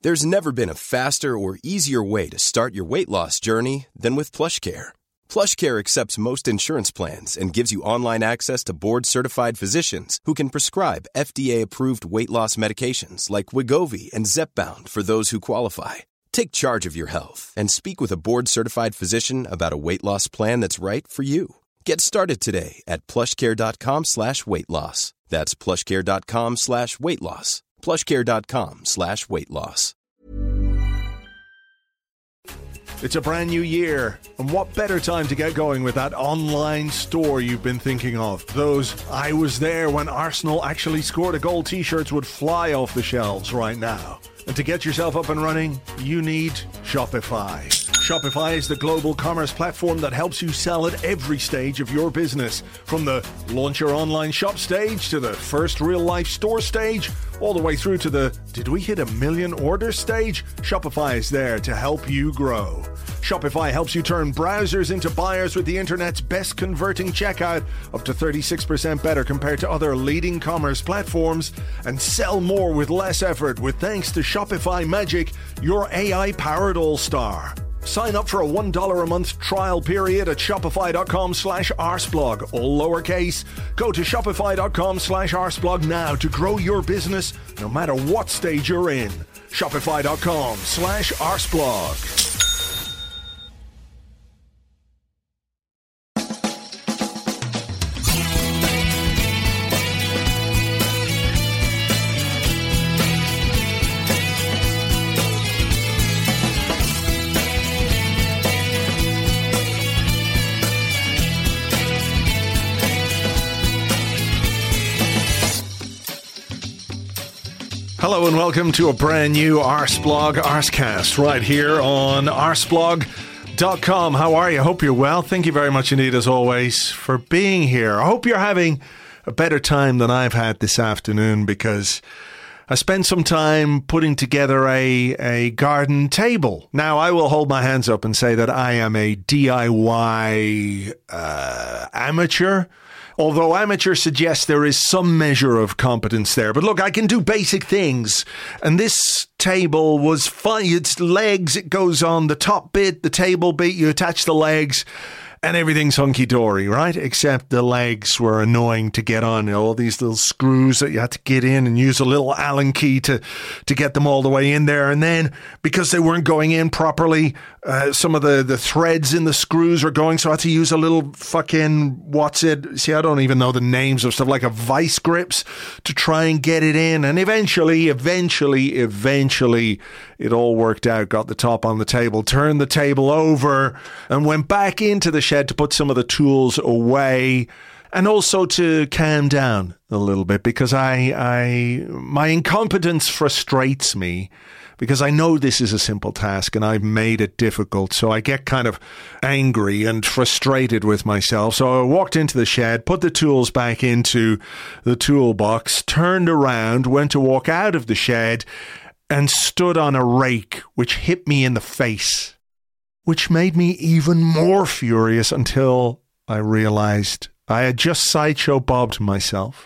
There's never been a faster or easier way to start your weight loss journey than with PlushCare. PlushCare accepts most insurance plans and gives you online access to board-certified physicians who can prescribe FDA-approved weight loss medications like Wegovy and Zepbound for those who qualify. Take charge of your health and speak with a board-certified physician about a weight loss plan that's right for you. Get started today at plushcare.com/weight loss. That's plushcare.com/weight loss. plushcare.com/weight loss. It's a brand new year, and what better time to get going with that online store you've been thinking of? Those "I was there when Arsenal actually scored a goal" t-shirts would fly off the shelves right now. And to get yourself up and running, you need Shopify. Shopify is the global commerce platform that helps you sell at every stage of your business. From the launch your online shop stage to the first real-life store stage, all the way through to the "did we hit 1 million orders" stage, Shopify is there to help you grow. Shopify helps you turn browsers into buyers with the internet's best converting checkout, up to 36% better compared to other leading commerce platforms, and sell more with less effort with thanks to Shopify Magic, your AI-powered all-star. Sign up for a $1 a month trial period at shopify.com/arsblog, all lowercase. Go to shopify.com/arsblog now to grow your business no matter what stage you're in. Shopify.com/arsblog. Hello and welcome to a brand new Arsblog Arscast right here on arsblog.com. How are you? Hope you're well. Thank you very much indeed, as always, for being here. I hope you're having a better time than I've had this afternoon, because I spent some time putting together a garden table. Now, I will hold my hands up and say that I am a DIY amateur. Although amateur suggests there is some measure of competence there. But look, I can do basic things. And this table was fun. It's legs. It goes on the top bit, the table bit. You attach the legs and everything's hunky-dory, right? Except the legs were annoying to get on. You know, all these little screws that you had to get in and use a little Allen key to get them all the way in there. And then, because they weren't going in properly, some of the threads in the screws were going, so I had to use a little fucking, I don't even know the names of stuff, like a vice grips to try and get it in. And eventually, it all worked out. Got the top on the table, turned the table over, and went back into the shed to put some of the tools away, and also to calm down a little bit, because my incompetence frustrates me, because I know this is a simple task and I've made it difficult. So I get kind of angry and frustrated with myself. So I walked into the shed, put the tools back into the toolbox, turned around, went to walk out of the shed, and stood on a rake, which hit me in the face, which made me even more furious until I realized I had just Sideshow Bobbed myself.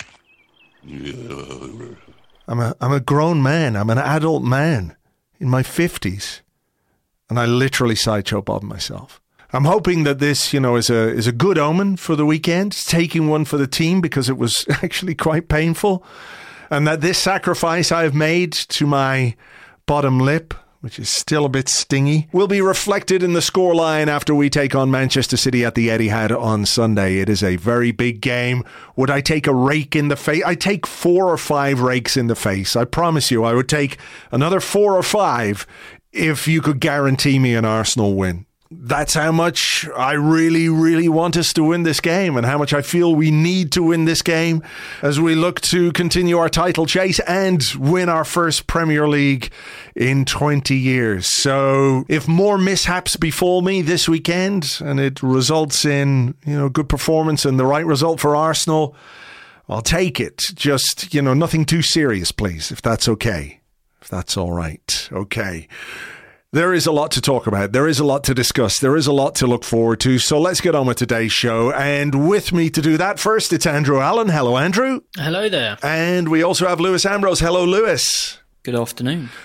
I'm a grown man. I'm an adult man in my 50s, and I literally Sideshow Bobbed myself. I'm hoping that this, is a good omen for the weekend. It's taking one for the team, because it was actually quite painful. And that this sacrifice I've made to my bottom lip, which is still a bit stingy, will be reflected in the scoreline after we take on Manchester City at the Etihad on Sunday. It is a very big game. Would I take a rake in the face? I'd take 4 or 5 rakes in the face. I promise you, I would take another 4 or 5 if you could guarantee me an Arsenal win. That's how much I really, really want us to win this game, and how much I feel we need to win this game as we look to continue our title chase and win our first Premier League in 20 years. So if more mishaps befall me this weekend and it results in, good performance and the right result for Arsenal, I'll take it. Just, nothing too serious, please, if that's okay. If that's all right. Okay. There is a lot to talk about. There is a lot to discuss. There is a lot to look forward to. So let's get on with today's show. And with me to do that first, it's Andrew Allen. Hello, Andrew. Hello there. And we also have Lewis Ambrose. Hello, Lewis. Good afternoon.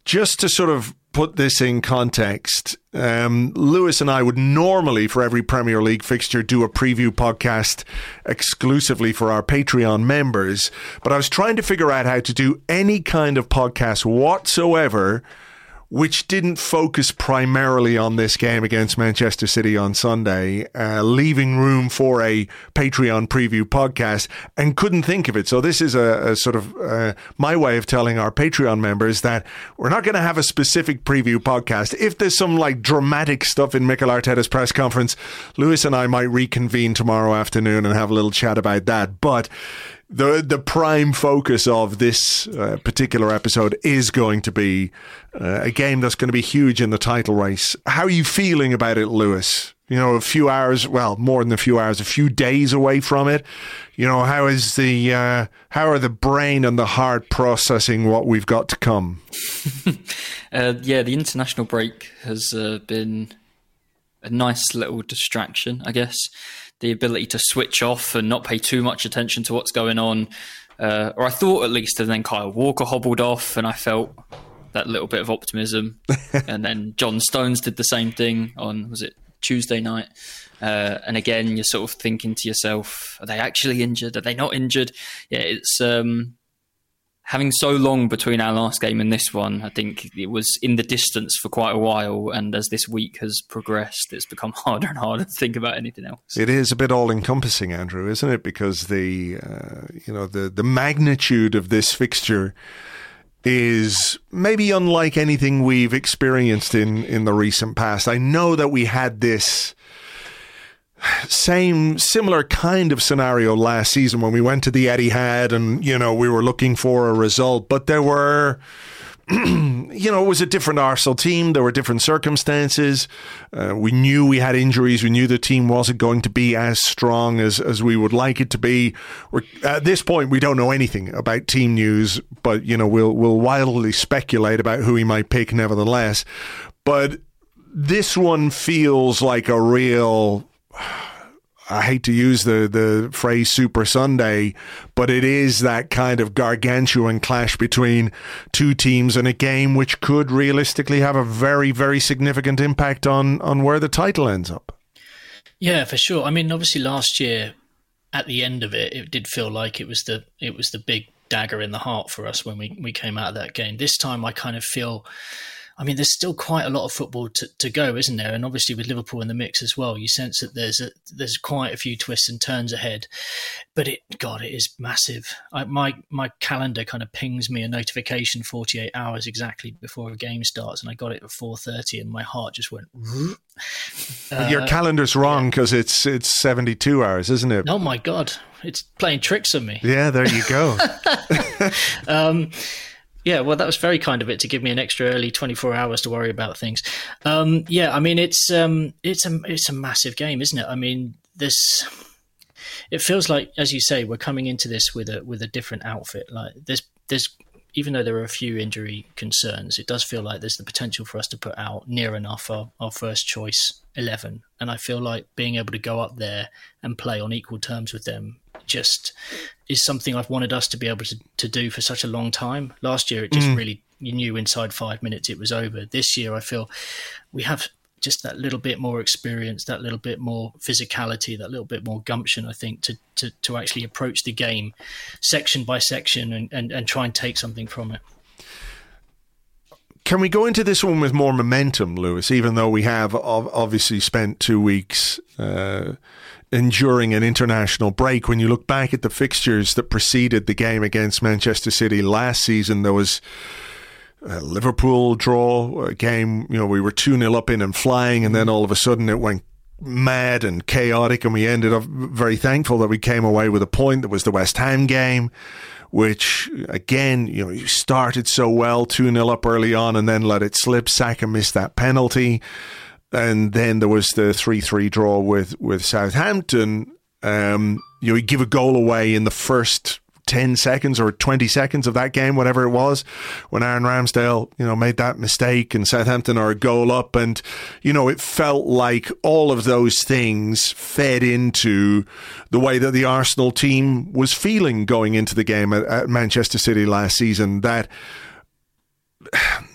just to sort of put this in context, Lewis and I would normally, for every Premier League fixture, do a preview podcast exclusively for our Patreon members. But I was trying to figure out how to do any kind of podcast whatsoever which didn't focus primarily on this game against Manchester City on Sunday, leaving room for a Patreon preview podcast, and couldn't think of it. So this is a sort of my way of telling our Patreon members that we're not going to have a specific preview podcast. If there's some like dramatic stuff in Mikel Arteta's press conference, Lewis and I might reconvene tomorrow afternoon and have a little chat about that. But the prime focus of this particular episode is going to be a game that's going to be huge in the title race. How are you feeling about it, Lewis? You know, a few hours, well, more than a few hours, a few days away from it. You know, how are the brain and the heart processing what we've got to come? The international break has been a nice little distraction, I guess. The ability to switch off and not pay too much attention to what's going on. Or I thought at least, and then Kyle Walker hobbled off and I felt that little bit of optimism. And then John Stones did the same thing on, was it Tuesday night? And again, you're sort of thinking to yourself, are they actually injured? Are they not injured? Yeah, it's having so long between our last game and this one. I think it was in the distance for quite a while, and as this week has progressed, it's become harder and harder to think about anything else. It is a bit all-encompassing, Andrew, isn't it? Because the magnitude of this fixture is maybe unlike anything we've experienced in the recent past. I know that we had this similar kind of scenario last season when we went to the Etihad and, you know, we were looking for a result, but there were, you know, it was a different Arsenal team. There were different circumstances. We knew we had injuries. We knew the team wasn't going to be as strong as we would like it to be. At this point, we don't know anything about team news, but, you know, we'll wildly speculate about who he might pick nevertheless. But this one feels like a real, I hate to use the phrase Super Sunday, but it is that kind of gargantuan clash between two teams in a game which could realistically have a very, very significant impact on where the title ends up. Yeah, for sure. I mean, obviously last year at the end of it, it did feel like it was the big dagger in the heart for us when we came out of that game. This time I kind of feel, I mean, there's still quite a lot of football to go, isn't there? And obviously with Liverpool in the mix as well, you sense that there's quite a few twists and turns ahead. But it is massive. My calendar kind of pings me a notification 48 hours exactly before a game starts, and I got it at 4:30, and my heart just went. Your calendar's wrong because it's 72 hours, isn't it? Oh my God, it's playing tricks on me. Yeah, there you go. Yeah, well, that was very kind of it to give me an extra early 24 hours to worry about things. Yeah, I mean, it's a massive game, isn't it? I mean, it feels like, as you say, we're coming into this with a different outfit. Like there's even though there are a few injury concerns, it does feel like there's the potential for us to put out near enough our first choice 11. And I feel like being able to go up there and play on equal terms with them just is something I've wanted us to be able to do for such a long time. Last year, it just really, you knew inside 5 minutes it was over. This year, I feel we have just that little bit more experience, that little bit more physicality, that little bit more gumption, I think, to actually approach the game section by section and try and take something from it. Can we go into this one with more momentum, Lewis, even though we have obviously spent 2 weeks enduring an international break? When you look back at the fixtures that preceded the game against Manchester City last season, there was a Liverpool draw, a game, you know, we were 2-0 up in and flying, and then all of a sudden it went mad and chaotic, and we ended up very thankful that we came away with a point. That was the West Ham game, which, again, you know, you started so well, 2-0 up early on and then let it slip. Saka missed that penalty. And then there was the 3-3 draw with Southampton. You give a goal away in the first 10 seconds or 20 seconds of that game, whatever it was, when Aaron Ramsdale, you know, made that mistake and Southampton are a goal up. And, you know, it felt like all of those things fed into the way that the Arsenal team was feeling going into the game at Manchester City last season, that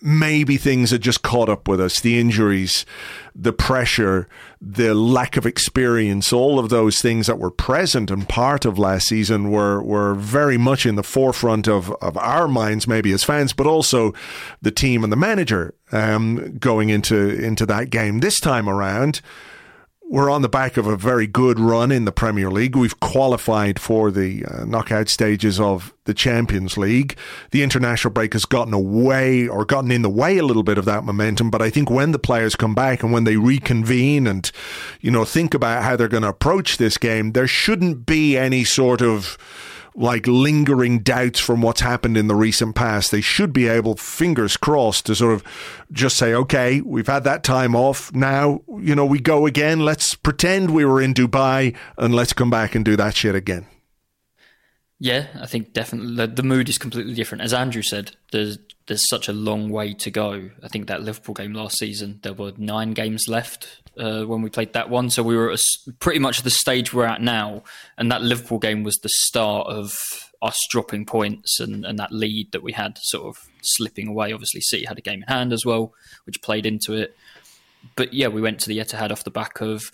maybe things had just caught up with us. The injuries, the pressure, the lack of experience, all of those things that were present and part of last season were very much in the forefront of our minds, maybe as fans, but also the team and the manager going into that game. This time around, we're on the back of a very good run in the Premier League. We've qualified for the knockout stages of the Champions League. The international break has gotten in the way a little bit of that momentum. But I think when the players come back and when they reconvene and, think about how they're going to approach this game, there shouldn't be any sort of lingering doubts from what's happened in the recent past. They should be able, fingers crossed, to sort of just say, okay, we've had that time off. Now, we go again. Let's pretend we were in Dubai and let's come back and do that shit again. Yeah, I think definitely the mood is completely different. As Andrew said, there's such a long way to go. I think that Liverpool game last season, there were 9 games left when we played that one. So we were at pretty much the stage we're at now. And that Liverpool game was the start of us dropping points and that lead that we had sort of slipping away. Obviously, City had a game in hand as well, which played into it. But yeah, we went to the Etihad off the back of,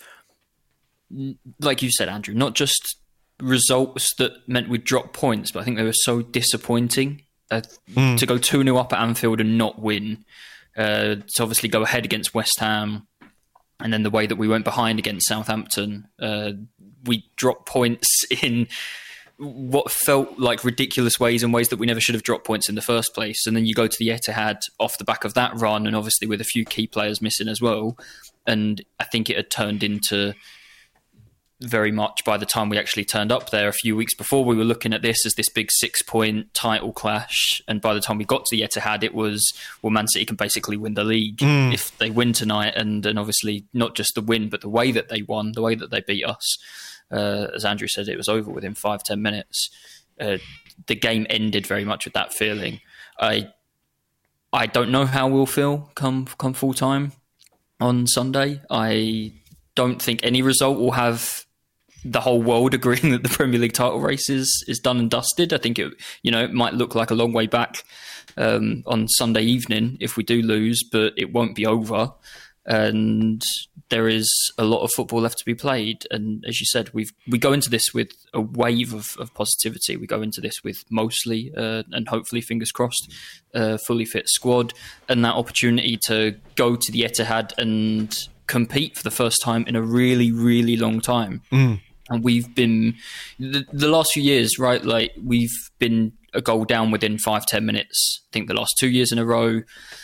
like you said, Andrew, not just results that meant we'd drop points, but I think they were so disappointing. To go 2-0 up at Anfield and not win, to obviously go ahead against West Ham, and then the way that we went behind against Southampton, we dropped points in what felt like ridiculous ways and ways that we never should have dropped points in the first place. And then you go to the Etihad off the back of that run, and obviously with a few key players missing as well. And I think it had turned into very much, by the time we actually turned up there a few weeks before, we were looking at this as this big 6-point title clash. And by the time we got to the Etihad, it was, well, Man City can basically win the league if they win tonight. And obviously not just the win, but the way that they won, the way that they beat us. As Andrew said, it was over within 5-10 minutes. The game ended very much with that feeling. I don't know how we'll feel come full time on Sunday. I don't think any result will have the whole world agreeing that the Premier League title race is done and dusted. I think it might look like a long way back on Sunday evening if we do lose, but it won't be over. And there is a lot of football left to be played. And as you said, we go into this with a wave of positivity. We go into this with mostly, and hopefully, fingers crossed, fully fit squad, and that opportunity to go to the Etihad and compete for the first time in a really, really long time. And we've been, the last few years, right, we've been a goal down within 5-10 minutes. I think the last 2 years in a row,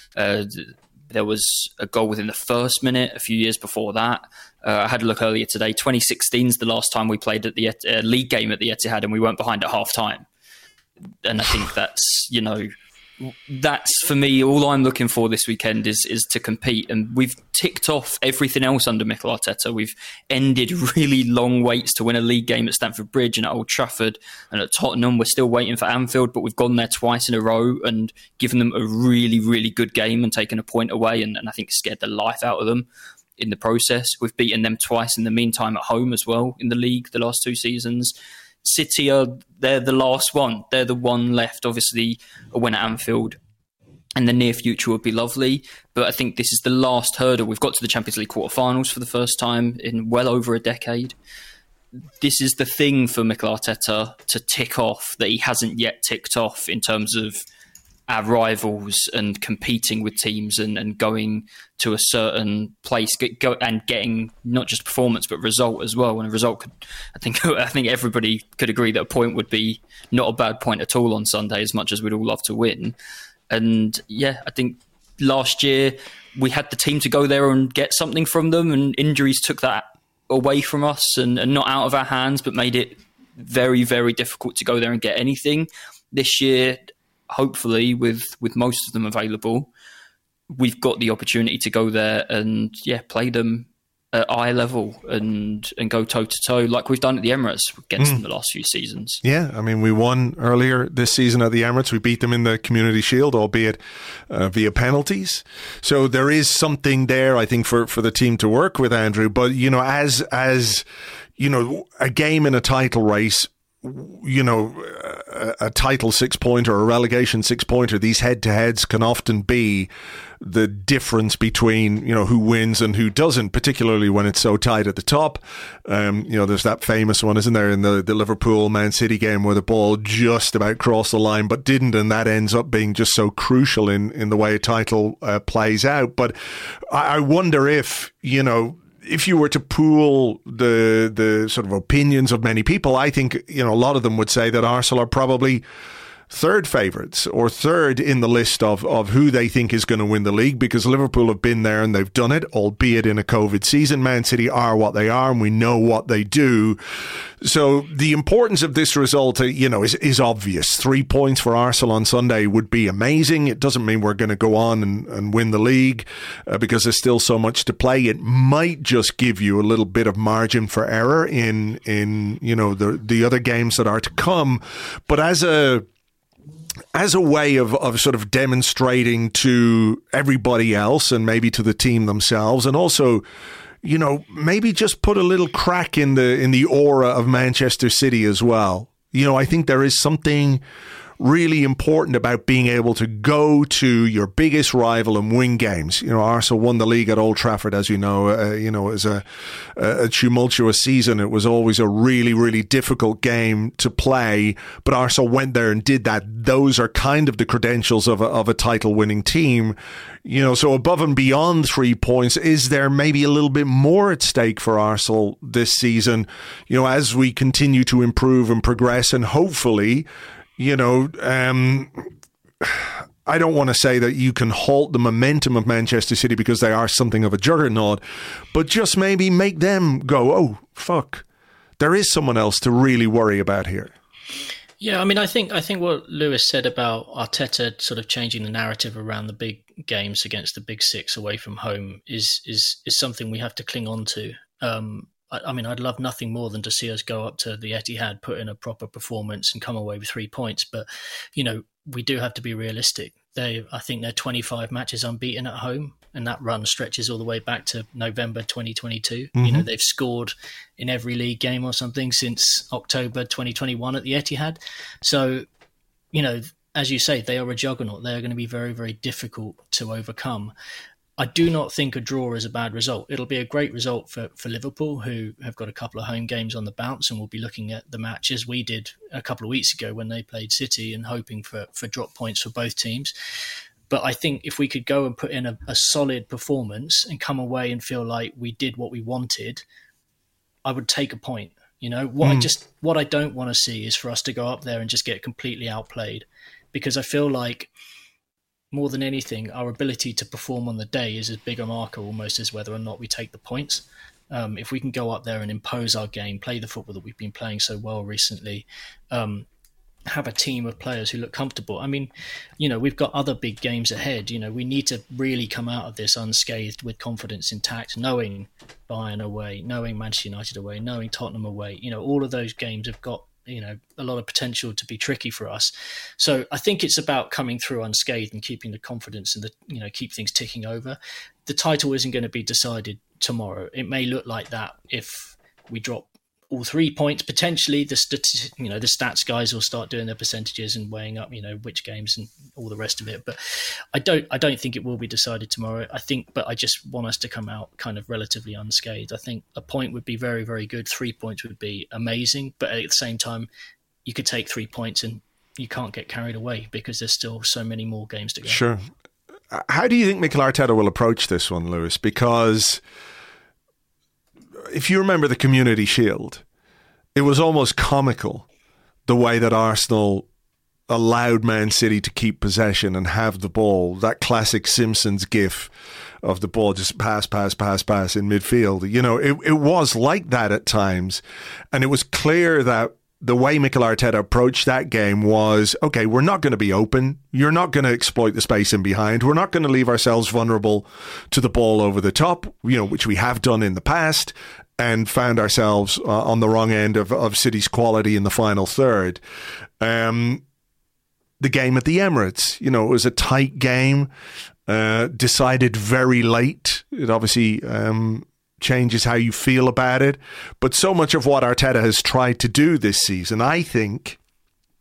there was a goal within the first minute a few years before that. I had a look earlier today. 2016 is the last time we played at the league game at the Etihad and we weren't behind at half time. And I think that's, that's for me, all I'm looking for this weekend is to compete. And we've ticked off everything else under Mikel Arteta. We've ended really long waits to win a league game at Stamford Bridge and at Old Trafford and at Tottenham. We're still waiting for Anfield, but we've gone there twice in a row and given them a really, really good game and taken a point away. And I think scared the life out of them in the process. We've beaten them twice in the meantime at home as well in the league the last 2 seasons. City they're the last one. They're the one left. Obviously, a win at Anfield in the near future would be lovely. But I think this is the last hurdle. We've got to the Champions League quarterfinals for the first time in well over a decade. This is the thing for Mikel Arteta to tick off that he hasn't yet ticked off in terms of our rivals and competing with teams and going to a certain place and getting not just performance but result as well. And a result could, I think everybody could agree that a point would be not a bad point at all on Sunday, as much as we'd all love to win. And yeah, I think last year we had the team to go there and get something from them, and injuries took that away from us and not out of our hands, but made it very, very difficult to go there and get anything. This year, hopefully, with most of them available, we've got the opportunity to go there and play them at eye level and go toe to toe like we've done at the Emirates against them the last few seasons. Yeah, I mean, we won earlier this season at the Emirates. We beat them in the Community Shield, albeit via penalties. So there is something there, I think, for the team to work with, Andrew. But as a game in a title race, a title 6-pointer or a relegation 6-pointer, these head-to-heads can often be the difference between, who wins and who doesn't, particularly when it's so tight at the top. There's that famous one, isn't there, in the Liverpool-Man City game where the ball just about crossed the line but didn't, and that ends up being just so crucial in the way a title plays out. But I wonder if you were to pool the sort of opinions of many people, I think, a lot of them would say that Arsenal are probably third favourites or third in the list of who they think is going to win the league, because Liverpool have been there and they've done it, albeit in a COVID season. Man City are what they are and we know what they do. So the importance of this result, is obvious. 3 points for Arsenal on Sunday would be amazing. It doesn't mean we're going to go on and win the league because there's still so much to play. It might just give you a little bit of margin for error in the other games that are to come. But as a way of sort of demonstrating to everybody else and maybe to the team themselves, and also, maybe just put a little crack in the aura of Manchester City as well. I think there is something really important about being able to go to your biggest rival and win games. Arsenal won the league at Old Trafford, as you know. It was a tumultuous season. It was always a really, really difficult game to play, but Arsenal went there and did that. Those are kind of the credentials of a title-winning team. So above and beyond 3 points, is there maybe a little bit more at stake for Arsenal this season, as we continue to improve and progress, and hopefully, I don't want to say that you can halt the momentum of Manchester City because they are something of a juggernaut, but just maybe make them go, oh, fuck, there is someone else to really worry about here. Yeah, I think what Lewis said about Arteta sort of changing the narrative around the big games against the big six away from home is something we have to cling on to. I'd love nothing more than to see us go up to the Etihad, put in a proper performance and come away with 3 points. But, we do have to be realistic. I think they're 25 matches unbeaten at home, and that run stretches all the way back to November 2022. Mm-hmm. They've scored in every league game or something since October 2021 at the Etihad. So, as you say, they are a juggernaut. They are going to be very, very difficult to overcome. I do not think a draw is a bad result. It'll be a great result for Liverpool, who have got a couple of home games on the bounce, and will be looking at the match as we did a couple of weeks ago when they played City, and hoping for drop points for both teams. But I think if we could go and put in a solid performance and come away and feel like we did what we wanted, I would take a point. What I don't want to see is for us to go up there and just get completely outplayed, because I feel like, more than anything, our ability to perform on the day is as big a marker almost as whether or not we take the points. If we can go up there and impose our game, play the football that we've been playing so well recently, have a team of players who look comfortable. We've got other big games ahead. We need to really come out of this unscathed with confidence intact, knowing Bayern away, knowing Manchester United away, knowing Tottenham away. All of those games have got a lot of potential to be tricky for us. So I think it's about coming through unscathed and keeping the confidence and keep things ticking over. The title isn't going to be decided tomorrow. It may look like that if we drop all 3 points. Potentially the stats guys will start doing their percentages and weighing up which games and all the rest of it, but I don't think it will be decided tomorrow. But I just want us to come out kind of relatively unscathed. I think a point would be very, very good. 3 points would be amazing, but at the same time you could take 3 points and you can't get carried away because there's still so many more games to go. Sure. How do you think Mikel Arteta will approach this one, Lewis? Because if you remember the Community Shield, it was almost comical the way that Arsenal allowed Man City to keep possession and have the ball. That classic Simpsons gif of the ball just pass in midfield. It was like that at times. And it was clear that the way Mikel Arteta approached that game was, okay, we're not going to be open. You're not going to exploit the space in behind. We're not going to leave ourselves vulnerable to the ball over the top, which we have done in the past, and found ourselves on the wrong end of City's quality in the final third. The game at the Emirates, it was a tight game, decided very late. It obviously changes how you feel about it. But so much of what Arteta has tried to do this season, I think,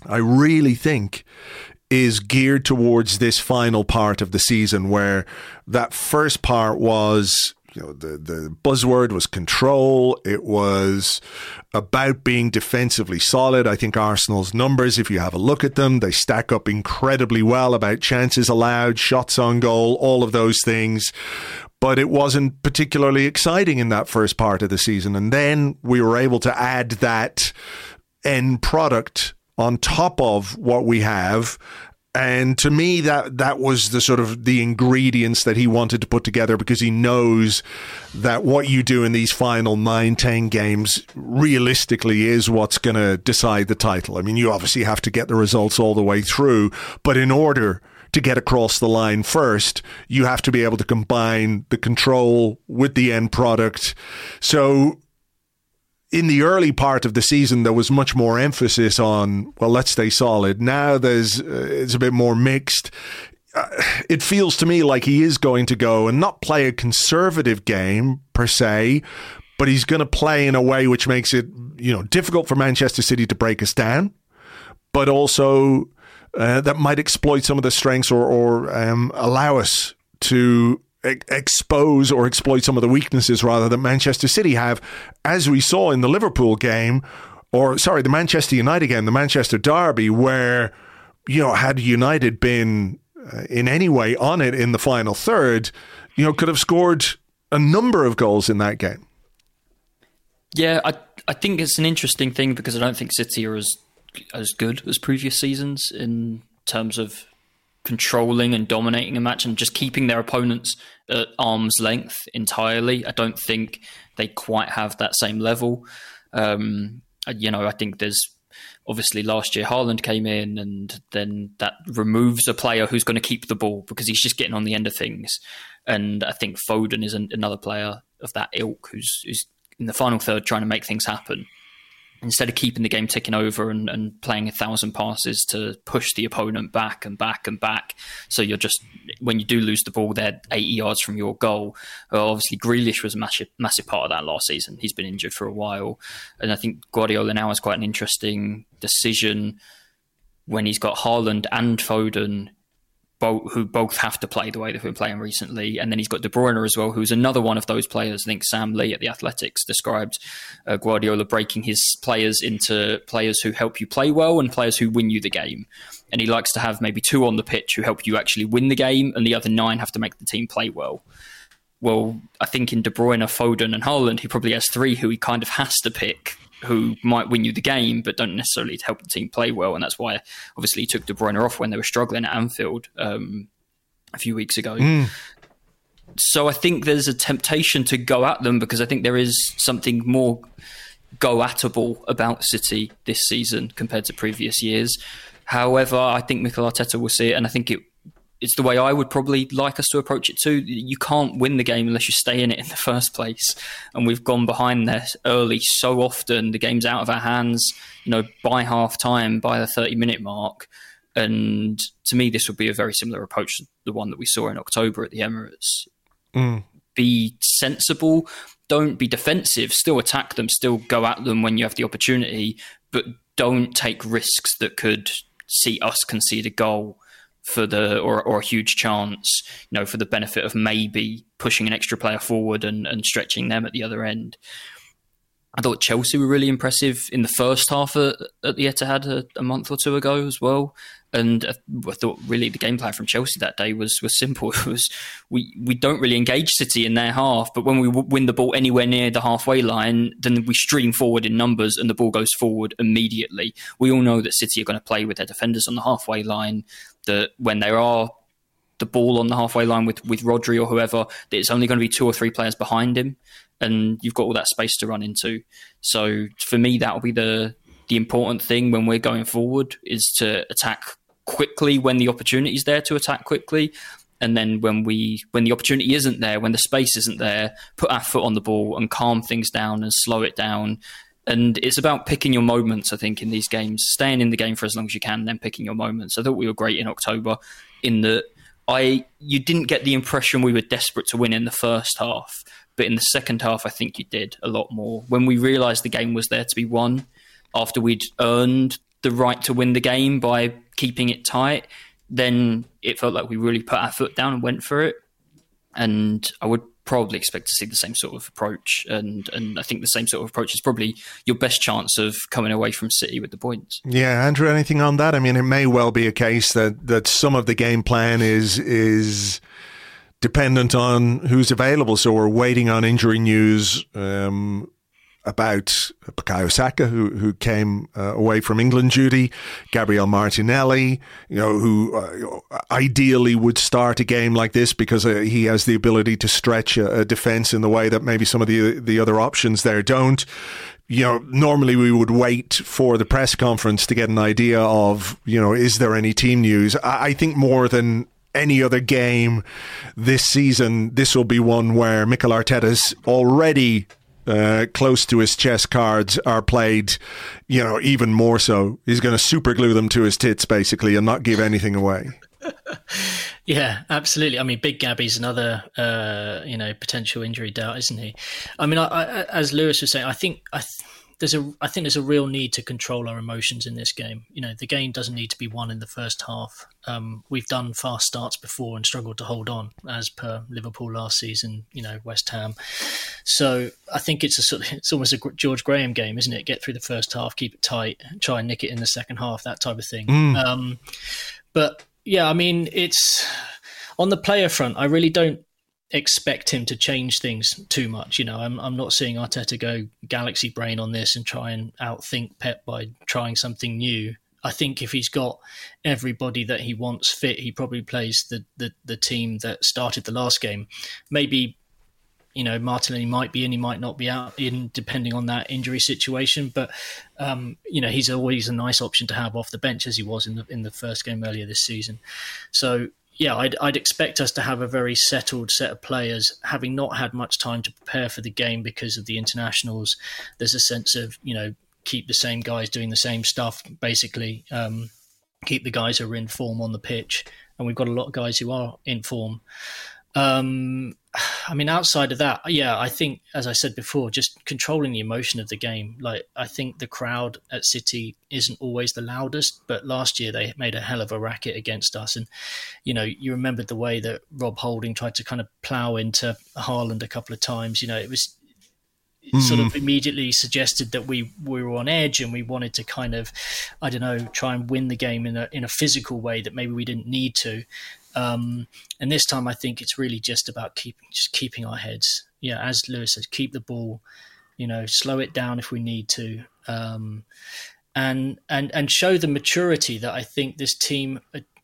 I really think is geared towards this final part of the season, where that first part was, the buzzword was control. It was about being defensively solid. I think Arsenal's numbers, if you have a look at them, they stack up incredibly well about chances allowed, shots on goal, all of those things. But it wasn't particularly exciting in that first part of the season. And then we were able to add that end product on top of what we have. And to me, that was the sort of the ingredients that he wanted to put together, because he knows that what you do in these final 9-10 games realistically is what's going to decide the title. I mean, you obviously have to get the results all the way through, but in order to get across the line first, you have to be able to combine the control with the end product. So in the early part of the season, there was much more emphasis on, well, let's stay solid. Now it's a bit more mixed. It feels to me like he is going to go and not play a conservative game per se, but he's going to play in a way which makes it, difficult for Manchester City to break us down, but also that might exploit some of the strengths or allow us to expose or exploit some of the weaknesses rather that Manchester City have, as we saw in the Liverpool game, the Manchester United game, the Manchester Derby, where, had United been in any way on it in the final third, could have scored a number of goals in that game. Yeah, I think it's an interesting thing, because I don't think City are as good as previous seasons in terms of controlling and dominating a match and just keeping their opponents at arm's length entirely. I don't think they quite have that same level. I think there's obviously last year Haaland came in, and then that removes a player who's going to keep the ball because he's just getting on the end of things. And I think Foden is another player of that ilk who's in the final third trying to make things happen, instead of keeping the game ticking over and playing 1,000 passes to push the opponent back and back and back. So you're just, when you do lose the ball, they're 80 yards from your goal. Obviously, Grealish was a massive part of that last season. He's been injured for a while. And I think Guardiola now has quite an interesting decision when he's got Haaland and Foden, who both have to play the way they've been playing recently. And then he's got De Bruyne as well, who's another one of those players. I think Sam Lee at The Athletics described Guardiola breaking his players into players who help you play well and players who win you the game. And he likes to have maybe 2 on the pitch who help you actually win the game, and the other 9 have to make the team play well. Well, I think in De Bruyne, Foden and Haaland, he probably has 3 who he kind of has to pick, who might win you the game, but don't necessarily help the team play well. And that's why, obviously, he took De Bruyne off when they were struggling at Anfield a few weeks ago. So I think there's a temptation to go at them, because I think there is something more go-atable about City this season compared to previous years. However, I think Mikel Arteta will see it, and I think it's the way I would probably like us to approach it too. You can't win the game unless you stay in it in the first place. And we've gone behind there early so often. The game's out of our hands, by half time, by the 30-minute mark. And to me, this would be a very similar approach to the one that we saw in October at the Emirates. Be sensible. Don't be defensive. Still attack them. Still go at them when you have the opportunity. But don't take risks that could see us concede a goal or a huge chance, for the benefit of maybe pushing an extra player forward and stretching them at the other end. I thought Chelsea were really impressive in the first half at the Etihad a month or 2 ago as well. And I thought really the game plan from Chelsea that day was simple. It was we don't really engage City in their half, but when we win the ball anywhere near the halfway line, then we stream forward in numbers and the ball goes forward immediately. We all know that City are going to play with their defenders on the halfway line, that when there are the ball on the halfway line with Rodri or whoever, that it's only going to be 2 or 3 players behind him, and you've got all that space to run into. So for me, that will be the important thing when we're going forward, is to attack quickly when the opportunity is there to attack quickly, and then when the opportunity isn't there, when the space isn't there, put our foot on the ball and calm things down and slow it down. And it's about picking your moments, I think, in these games, staying in the game for as long as you can, and then picking your moments. I thought we were great in October in that you didn't get the impression we were desperate to win in the first half, but in the second half, I think you did a lot more. When we realised the game was there to be won, after we'd earned the right to win the game by keeping it tight, then it felt like we really put our foot down and went for it. And I would probably expect to see the same sort of approach. And I think the same sort of approach is probably your best chance of coming away from City with the points. Yeah, Andrew, anything on that? I mean, it may well be a case that some of the game plan is dependent on who's available. So we're waiting on injury news about Bukayo Saka, who came away from England duty, Gabriel Martinelli, who ideally would start a game like this because he has the ability to stretch a defence in the way that maybe some of the other options there don't. Normally we would wait for the press conference to get an idea of, is there any team news? I think more than any other game this season, this will be one where Mikel Arteta's already close to his chess cards are played, even more so. He's going to super glue them to his tits, basically, and not give anything away. Yeah, absolutely. I mean, Big Gabby's another, potential injury doubt, isn't he? I mean, I as Lewis was saying, I think there's a real need to control our emotions in this game. The game doesn't need to be won in the first half. We've done fast starts before and struggled to hold on, as per Liverpool last season, West Ham. So I think it's almost a George Graham game, isn't it? Get through the first half, keep it tight, try and nick it in the second half, that type of thing. But yeah, I mean, it's on the player front. I really don't expect him to change things too much. I'm not seeing Arteta go galaxy brain on this and try and outthink Pep by trying something new. I think if he's got everybody that he wants fit, he probably plays the team that started the last game. Maybe, Martinelli might be in, he might not be out in, depending on that injury situation. But, he's always a nice option to have off the bench, as he was in the first game earlier this season. So, yeah, I'd expect us to have a very settled set of players, having not had much time to prepare for the game because of the internationals. There's a sense of, keep the same guys doing the same stuff, basically. Keep the guys who are in form on the pitch. And we've got a lot of guys who are in form. I mean, outside of that, yeah, I think, as I said before, just controlling the emotion of the game. Like, I think the crowd at City isn't always the loudest, but last year they made a hell of a racket against us. And, you remembered the way that Rob Holding tried to kind of plough into Haaland a couple of times. It was sort of immediately suggested that we were on edge and we wanted to kind of, try and win the game in a physical way that maybe we didn't need to. And this time, I think it's really just about keeping our heads. Yeah, as Lewis says, keep the ball. Slow it down if we need to, and show the maturity that I think this team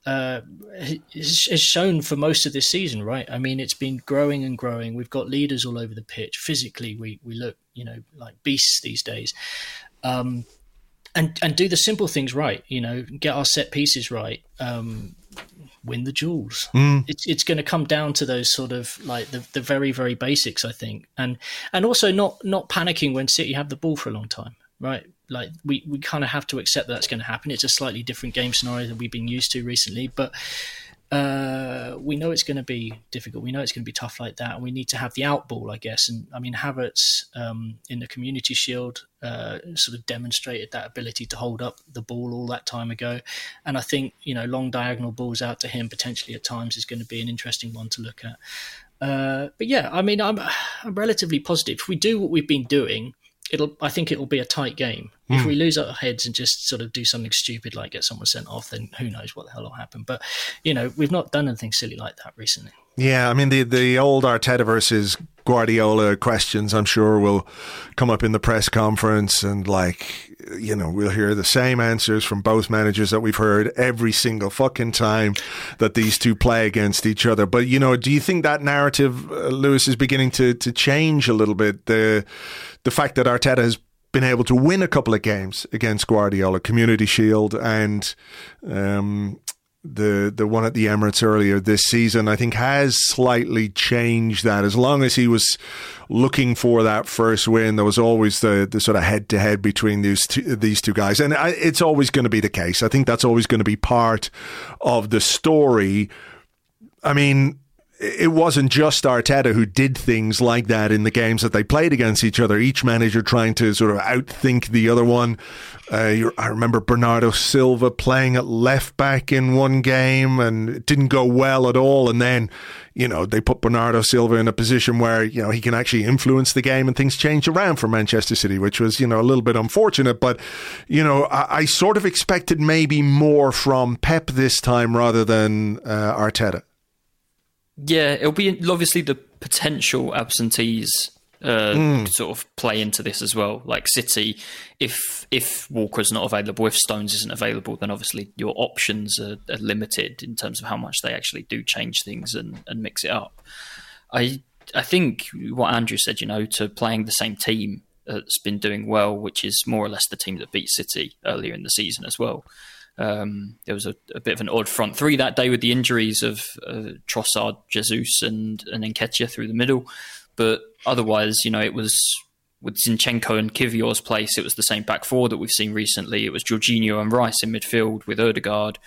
has shown for most of this season. Right? I mean, it's been growing and growing. We've got leaders all over the pitch. Physically, we look like beasts these days. And do the simple things right. Get our set pieces right. Win the duels. It's going to come down to those sort of like the very, very basics, I think, and also not panicking when City have the ball for a long time, right? Like we kind of have to accept that's going to happen. It's a slightly different game scenario than we've been used to recently, but we know it's going to be difficult. We know it's going to be tough like that, and we need to have the out ball, I guess. And I mean, Havertz in the Community Shield sort of demonstrated that ability to hold up the ball all that time ago. And I think long diagonal balls out to him potentially at times is going to be an interesting one to look at. But yeah, I mean, I'm relatively positive. If we do what we've been doing, I think it'll be a tight game. If we lose our heads and just sort of do something stupid like get someone sent off, then who knows what the hell will happen. But, we've not done anything silly like that recently. Yeah, I mean, the old Arteta versus Guardiola questions, I'm sure, will come up in the press conference and, we'll hear the same answers from both managers that we've heard every single fucking time that these two play against each other. But, do you think that narrative, Lewis, is beginning to change a little bit? The fact that Arteta has been able to win a couple of games against Guardiola, Community Shield and the one at the Emirates earlier this season, I think has slightly changed that. As long as he was looking for that first win, there was always the sort of head-to-head between these two guys. And it's always going to be the case. I think that's always going to be part of the story. I mean, it wasn't just Arteta who did things like that in the games that they played against each other. Each manager trying to sort of outthink the other one. I remember Bernardo Silva playing at left back in one game and it didn't go well at all. And then, they put Bernardo Silva in a position where, he can actually influence the game and things changed around for Manchester City, which was, a little bit unfortunate. But, I sort of expected maybe more from Pep this time rather than Arteta. Yeah, it'll be obviously the potential absentees sort of play into this as well. Like City, if Walker's not available, if Stones isn't available, then obviously your options are limited in terms of how much they actually do change things and mix it up. I think what Andrew said, to playing the same team that's been doing well, which is more or less the team that beat City earlier in the season as well. There was a bit of an odd front three that day with the injuries of Trossard, Jesus and Nketiah through the middle. But otherwise, it was with Zinchenko and Kivior's place, it was the same back four that we've seen recently. It was Jorginho and Rice in midfield with Ødegaard.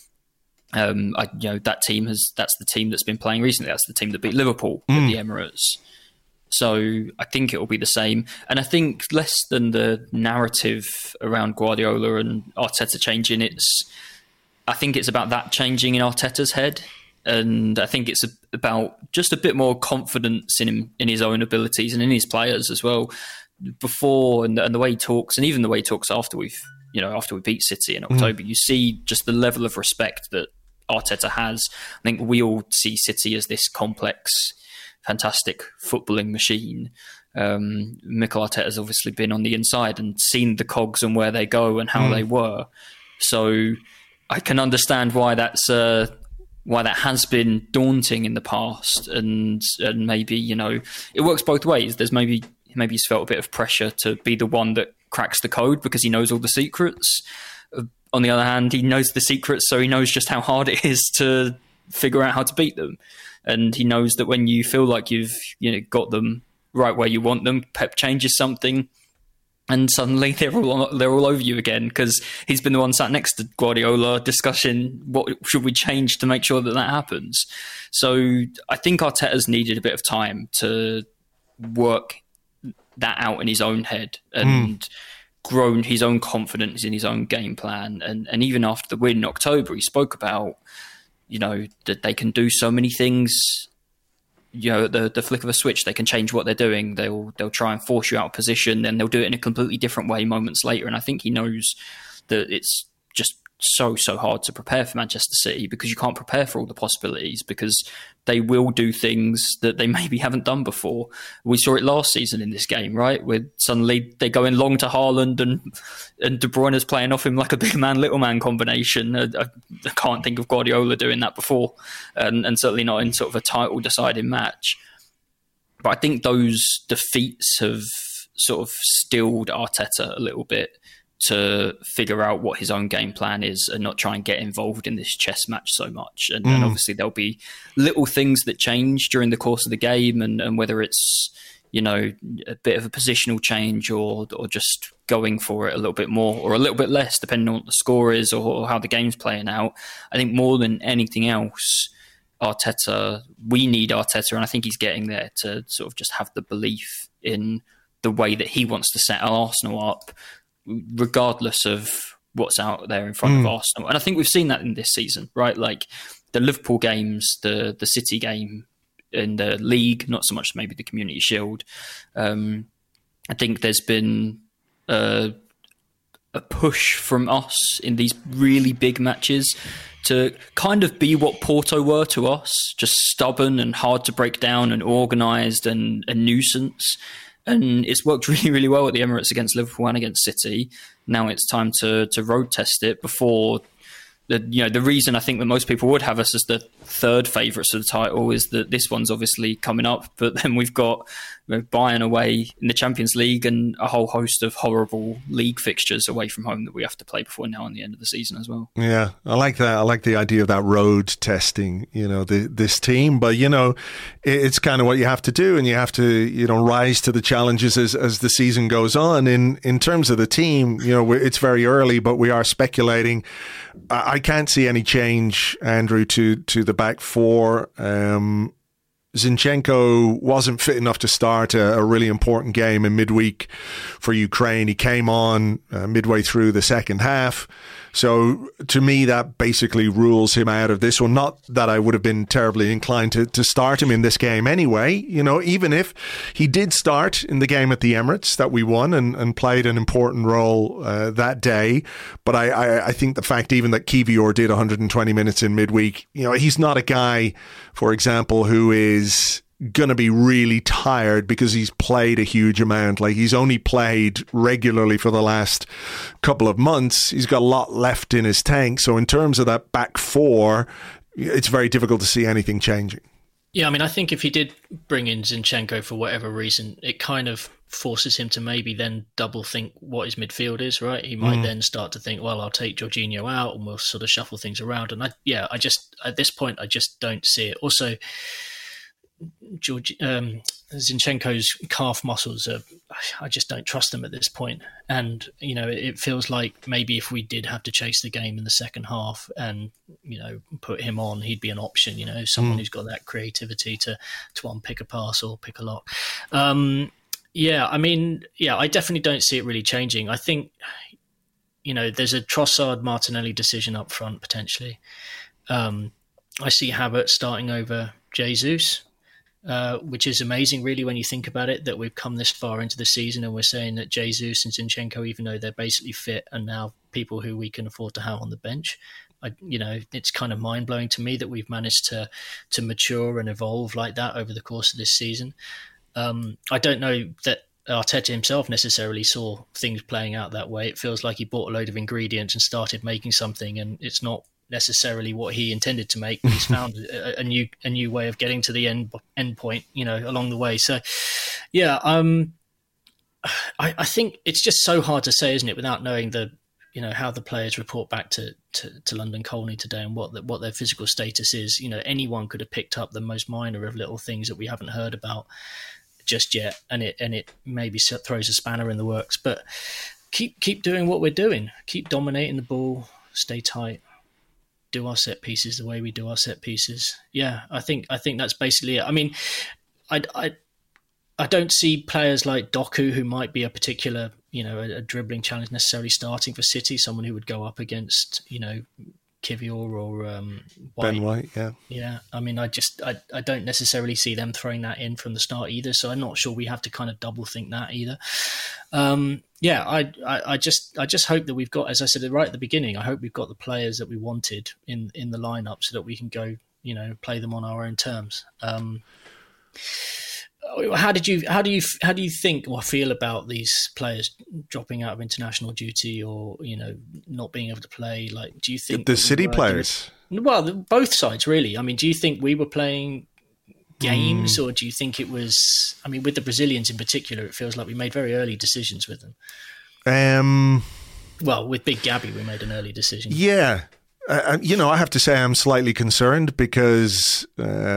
That's the team that's been playing recently. That's the team that beat Liverpool at the Emirates. So I think it will be the same. And I think less than the narrative around Guardiola and Arteta changing, I think it's about that changing in Arteta's head. And I think it's about just a bit more confidence in his own abilities and in his players as well. Before and the way he talks, and even the way he talks after we beat City in October, you see just the level of respect that Arteta has. I think we all see City as this complex, fantastic footballing machine. Mikel Arteta has obviously been on the inside and seen the cogs and where they go and how they were. So I can understand why that has been daunting in the past, and maybe it works both ways. There's maybe he's felt a bit of pressure to be the one that cracks the code because he knows all the secrets. On the other hand, he knows the secrets, so he knows just how hard it is to figure out how to beat them. And he knows that when you feel like you've got them right where you want them, Pep changes something, and suddenly they're all over you again because he's been the one sat next to Guardiola discussing what should we change to make sure that happens. So I think Arteta's needed a bit of time to work that out in his own head and grown his own confidence in his own game plan. And even after the win in October, he spoke about that they can do so many things. The flick of a switch, they can change what they're doing. They'll try and force you out of position, then they'll do it in a completely different way moments later. And I think he knows that it's just so hard to prepare for Manchester City because you can't prepare for all the possibilities because they will do things that they maybe haven't done before. We saw it last season in this game, right? Where suddenly they go in long to Haaland and De Bruyne is playing off him like a big man, little man combination. I can't think of Guardiola doing that before, and certainly not in sort of a title deciding match. But I think those defeats have sort of stilled Arteta a little bit to figure out what his own game plan is and not try and get involved in this chess match so much. And obviously there'll be little things that change during the course of the game, and whether it's, a bit of a positional change or just going for it a little bit more or a little bit less, depending on what the score is or how the game's playing out. I think more than anything else, we need Arteta, and I think he's getting there to sort of just have the belief in the way that he wants to set Arsenal up, regardless of what's out there in front of Arsenal. And I think we've seen that in this season, right? Like the Liverpool games, the City game in the league, not so much maybe the Community Shield. I think there's been a push from us in these really big matches to kind of be what Porto were to us, just stubborn and hard to break down and organised and a nuisance. And it's worked really, really well at the Emirates against Liverpool and against City. Now it's time to road test it before the reason I think that most people would have us as the third favourites of the title is that this one's obviously coming up, but then we've got Bayern away in the Champions League and a whole host of horrible league fixtures away from home that we have to play before now and the end of the season as well. Yeah, I like that. I like the idea of that road testing, this team, but it's kind of what you have to do, and you have to, rise to the challenges as the season goes on. In terms of the team, it's very early, but we are speculating. I can't see any change, Andrew, to the back four. Zinchenko wasn't fit enough to start a really important game in midweek for Ukraine. He came on midway through the second half. So to me, that basically rules him out of this one. Not that I would have been terribly inclined to start him in this game anyway. You know, even if he did start in the game at the Emirates that we won and played an important role that day. But I think the fact even that Kiwior did 120 minutes in midweek, you know, he's not a guy, for example, who is going to be really tired because he's played a huge amount. Like, he's only played regularly for the last couple of months. He's got a lot left in his tank. So in terms of that back four, it's very difficult to see anything changing. Yeah, I mean, I think if he did bring in Zinchenko for whatever reason, it kind of forces him to maybe then double think what his midfield is, right? He might then start to think, well, I'll take Jorginho out and we'll sort of shuffle things around. And I just, at this point, I just don't see it. Also, Zinchenko's calf muscles I just don't trust them at this point. And, you know, it feels like maybe if we did have to chase the game in the second half and, you know, put him on, he'd be an option, you know, someone who's got that creativity to unpick a pass or pick a lock. I definitely don't see it really changing. I think, you know, there's a Trossard-Martinelli decision up front potentially. I see Havertz starting over Jesus. Which is amazing, really, when you think about it, that we've come this far into the season and we're saying that Jesus and Zinchenko, even though they're basically fit, are now people who we can afford to have on the bench. It's kind of mind-blowing to me that we've managed to mature and evolve like that over the course of this season. I don't know that Arteta himself necessarily saw things playing out that way. It feels like he bought a load of ingredients and started making something, and it's not necessarily what he intended to make, but he's found a new way of getting to the end point, you know, along the way. So I think it's just so hard to say, isn't it, without knowing how the players report back to London Colney today and what their physical status is. You know, anyone could have picked up the most minor of little things that we haven't heard about just yet, and it maybe throws a spanner in the works. But keep doing what we're doing, keep dominating the ball, stay tight, do our set pieces the way we do our set pieces. Yeah, I think that's basically it. I mean, I don't see players like Doku, who might be a particular, you know, a dribbling challenge, necessarily starting for City. Someone who would go up against, you know, Kiwior or White. Ben White, yeah. Yeah, I mean, I don't necessarily see them throwing that in from the start either. So I'm not sure we have to kind of double think that either. I just hope that we've got, as I said right at the beginning, I hope we've got the players that we wanted in the lineup so that we can go, you know, play them on our own terms. How do you think or feel about these players dropping out of international duty, or, you know, not being able to play? Like, do you think the City players? Well, both sides really. I mean, do you think we were playing games, or do you think it was? I mean, with the Brazilians in particular, it feels like we made very early decisions with them. Well, with Big Gabby, we made an early decision. Yeah, you know, I have to say I'm slightly concerned because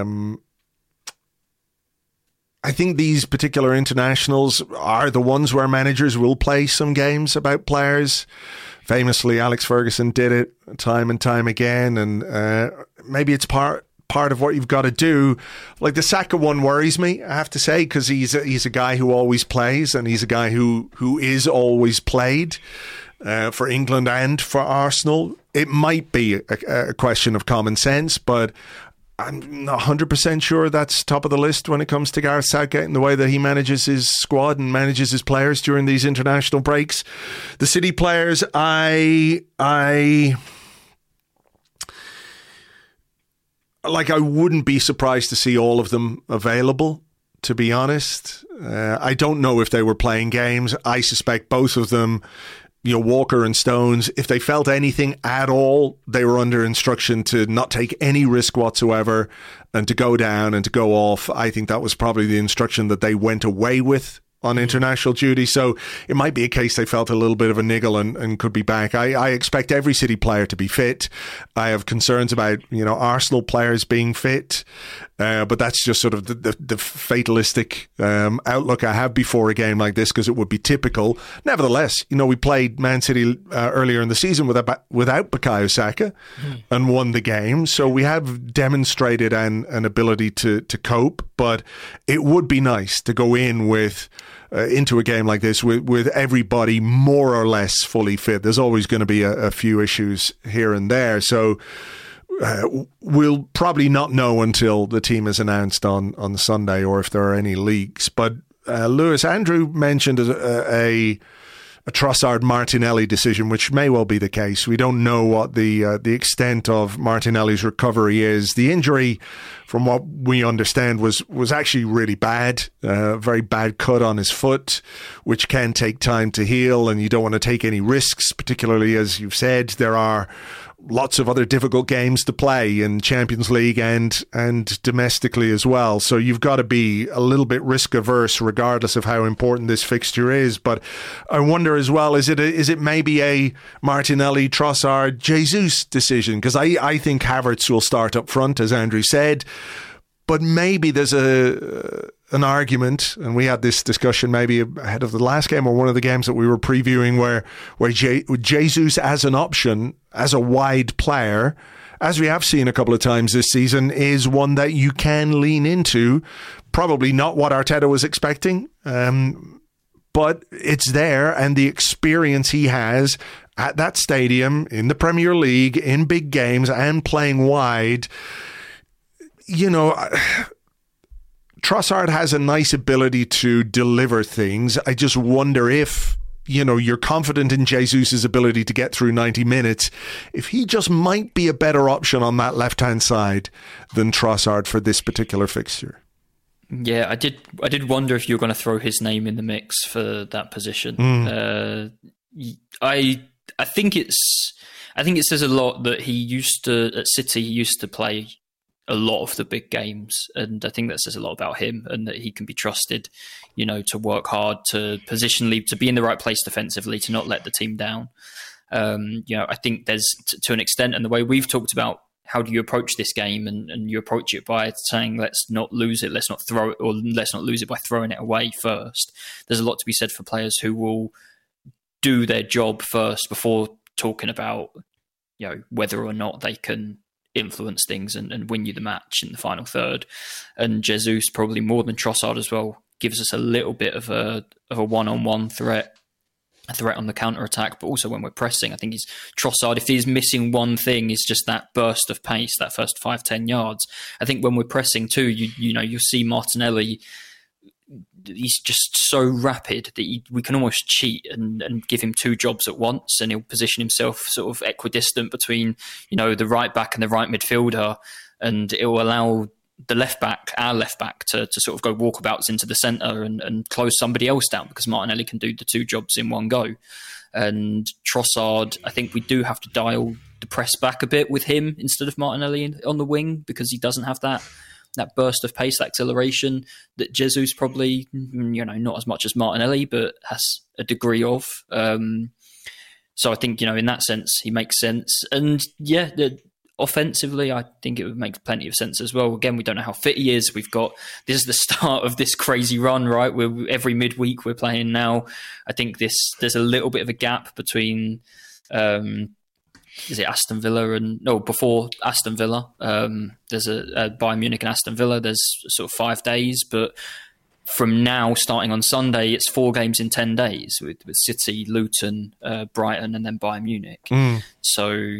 I think these particular internationals are the ones where managers will play some games about players. Famously, Alex Ferguson did it time and time again, and maybe it's part of what you've got to do. Like, the Saka one worries me, I have to say, because he's a guy who always plays, and he's a guy who is always played for England and for Arsenal. It might be a question of common sense, but I'm not 100% sure that's top of the list when it comes to Gareth Southgate and the way that he manages his squad and manages his players during these international breaks. The City players, I wouldn't be surprised to see all of them available, to be honest. I don't know if they were playing games. I suspect both of them, you know, Walker and Stones, if they felt anything at all, they were under instruction to not take any risk whatsoever and to go down and to go off. I think that was probably the instruction that they went away with on international duty, so it might be a case they felt a little bit of a niggle and could be back. I expect every City player to be fit. I have concerns about, Arsenal players being fit, but that's just sort of the fatalistic outlook I have before a game like this, because it would be typical. Nevertheless, we played Man City earlier in the season without Bukayo Saka and won the game, so we have demonstrated an ability to cope, but it would be nice to go in into a game like this with everybody more or less fully fit. There's always going to be a few issues here and there, so we'll probably not know until the team is announced on Sunday, or if there are any leaks. But Lewis, Andrew mentioned a Trossard-Martinelli decision, which may well be the case. We don't know what the extent of Martinelli's recovery is. The injury, from what we understand, was actually really bad, very bad cut on his foot, which can take time to heal, and you don't want to take any risks, particularly, as you've said, there are lots of other difficult games to play in Champions League and domestically as well. So you've got to be a little bit risk averse regardless of how important this fixture is. But I wonder as well, is it maybe a Martinelli, Trossard, Jesus decision? Because I think Havertz will start up front, as Andrew said. But maybe there's an argument, and we had this discussion maybe ahead of the last game or one of the games that we were previewing, where Jesus as an option, as a wide player, as we have seen a couple of times this season, is one that you can lean into. Probably not what Arteta was expecting, but it's there, and the experience he has at that stadium, in the Premier League, in big games, and playing wide. Trossard has a nice ability to deliver things. I just wonder if, you're confident in Jesus' ability to get through 90 minutes, if he just might be a better option on that left-hand side than Trossard for this particular fixture. Yeah, I did wonder if you were going to throw his name in the mix for that position. I think it says a lot that at City he used to play a lot of the big games, and I think that says a lot about him, and that he can be trusted, to work hard, to positionally, to be in the right place defensively, to not let the team down. I think there's to an extent, and the way we've talked about how do you approach this game, and you approach it by saying let's not lose it, let's not throw it, or let's not lose it by throwing it away first. There's a lot to be said for players who will do their job first before talking about whether or not they can influence things and win you the match in the final third. And Jesus, probably more than Trossard as well, gives us a little bit of a one-on-one threat, a threat on the counter-attack, but also when we're pressing. I think Trossard, if he's missing one thing, is just that burst of pace, that first 5-10 yards. I think when we're pressing too, you'll see Martinelli, he's just so rapid that we can almost cheat and give him two jobs at once, and he'll position himself sort of equidistant between the right back and the right midfielder, and it will allow our left back to sort of go walkabouts into the centre and close somebody else down, because Martinelli can do the two jobs in one go. And Trossard, I think we do have to dial the press back a bit with him instead of Martinelli on the wing, because he doesn't have that burst of pace, that acceleration that Jesus probably, not as much as Martinelli, but has a degree of. So I think, in that sense, he makes sense. And offensively, I think it would make plenty of sense as well. Again, we don't know how fit he is. This is the start of this crazy run, right? Every midweek we're playing now. I think there's a little bit of a gap between, is it Aston Villa before Aston Villa? There's a Bayern Munich and Aston Villa. There's sort of 5 days, but from now, starting on Sunday, it's 4 games in 10 days with City, Luton, Brighton, and then Bayern Munich. So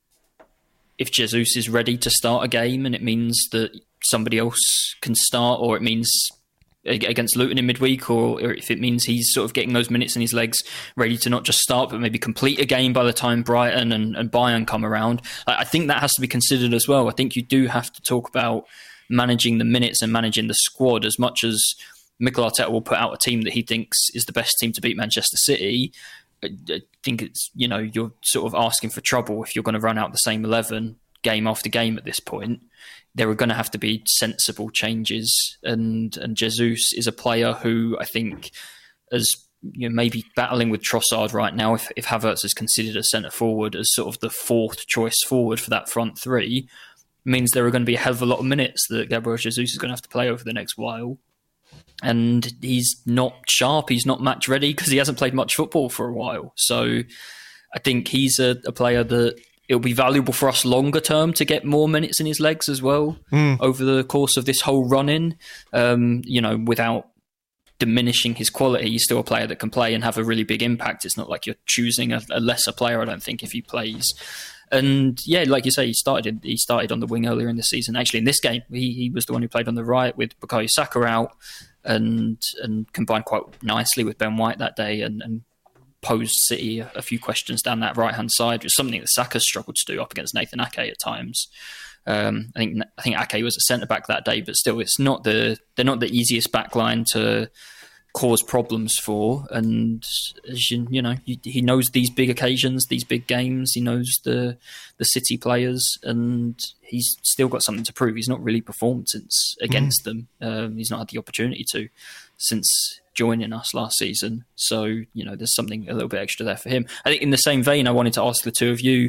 if Jesus is ready to start a game and it means that somebody else can start, or it means against Luton in midweek, or if it means he's sort of getting those minutes in his legs ready to not just start but maybe complete a game by the time Brighton and Bayern come around, I think that has to be considered as well. I think you do have to talk about managing the minutes and managing the squad. As much as Mikel Arteta will put out a team that he thinks is the best team to beat Manchester City, I think it's, you're sort of asking for trouble if you're going to run out the same 11 game after game at this point. There are going to have to be sensible changes, and Jesus is a player who I think as maybe battling with Trossard right now, if Havertz is considered a centre forward as sort of the fourth choice forward for that front three, means there are going to be a hell of a lot of minutes that Gabriel Jesus is going to have to play over the next while. And he's not sharp, he's not match ready because he hasn't played much football for a while. So I think he's a player that it'll be valuable for us longer term to get more minutes in his legs as well over the course of this whole run-in, without diminishing his quality. He's still a player that can play and have a really big impact. It's not like you're choosing a lesser player, I don't think, if he plays. And yeah, like you say, he started on the wing earlier in the season. Actually, in this game, he was the one who played on the right with Bukayo Saka out and combined quite nicely with Ben White that day and posed City a few questions down that right-hand side, which is something that Saka struggled to do up against Nathan Ake at times. I think Ake was a centre-back that day, but still, they're not the easiest backline to cause problems for. And as he knows these big occasions, these big games. He knows the City players, and he's still got something to prove. He's not really performed since against them. He's not had the opportunity to since joining us last season. So there's something a little bit extra there for him. I think in the same vein, I wanted to ask the two of you.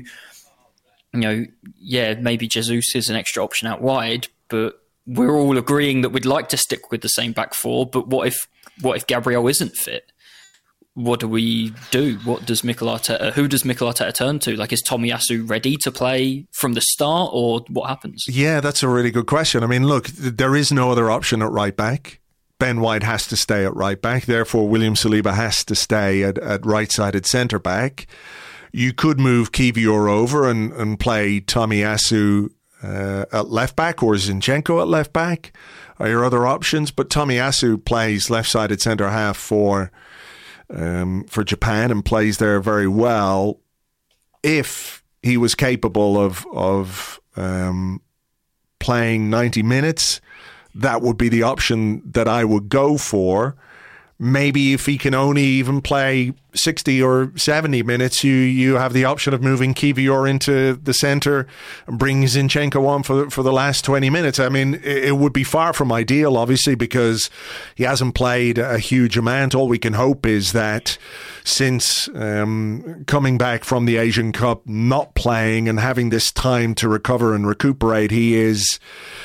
Maybe Jesus is an extra option out wide, but we're all agreeing that we'd like to stick with the same back four. But what if Gabriel isn't fit? What do we do? Who does Mikel Arteta turn to? Like, is Tomiyasu ready to play from the start, or what happens? Yeah, that's a really good question. I mean, look, there is no other option at right back. Ben White has to stay at right back. Therefore, William Saliba has to stay at right-sided centre back. You could move Kiwior over and play Tomiyasu at left back, or Zinchenko at left back are your other options. But Tomiyasu plays left-sided centre half for Japan and plays there very well. If he was capable of playing 90 minutes, that would be the option that I would go for. Maybe if he can only even play 60 or 70 minutes, you have the option of moving Kiwior into the centre and bringing Zinchenko on for the last 20 minutes. I mean, it would be far from ideal, obviously, because he hasn't played a huge amount. All we can hope is that since coming back from the Asian Cup, not playing and having this time to recover and recuperate, he is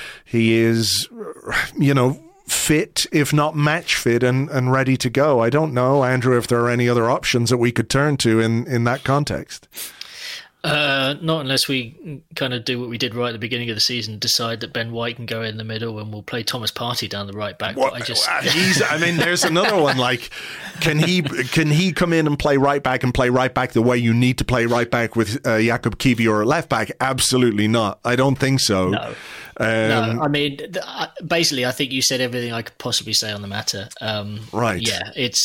fit, if not match fit, and ready to go. I don't know, Andrew, if there are any other options that we could turn to in that context. Not unless we kind of do what we did right at the beginning of the season, decide that Ben White can go in the middle and we'll play Thomas Partey down the right back. There's another one. Like, can he come in and play right back the way you need to play right back with Jakub Kiwior at left back? Absolutely not. I don't think so. No. No, I mean, basically, I think you said everything I could possibly say on the matter. Right. Yeah, it's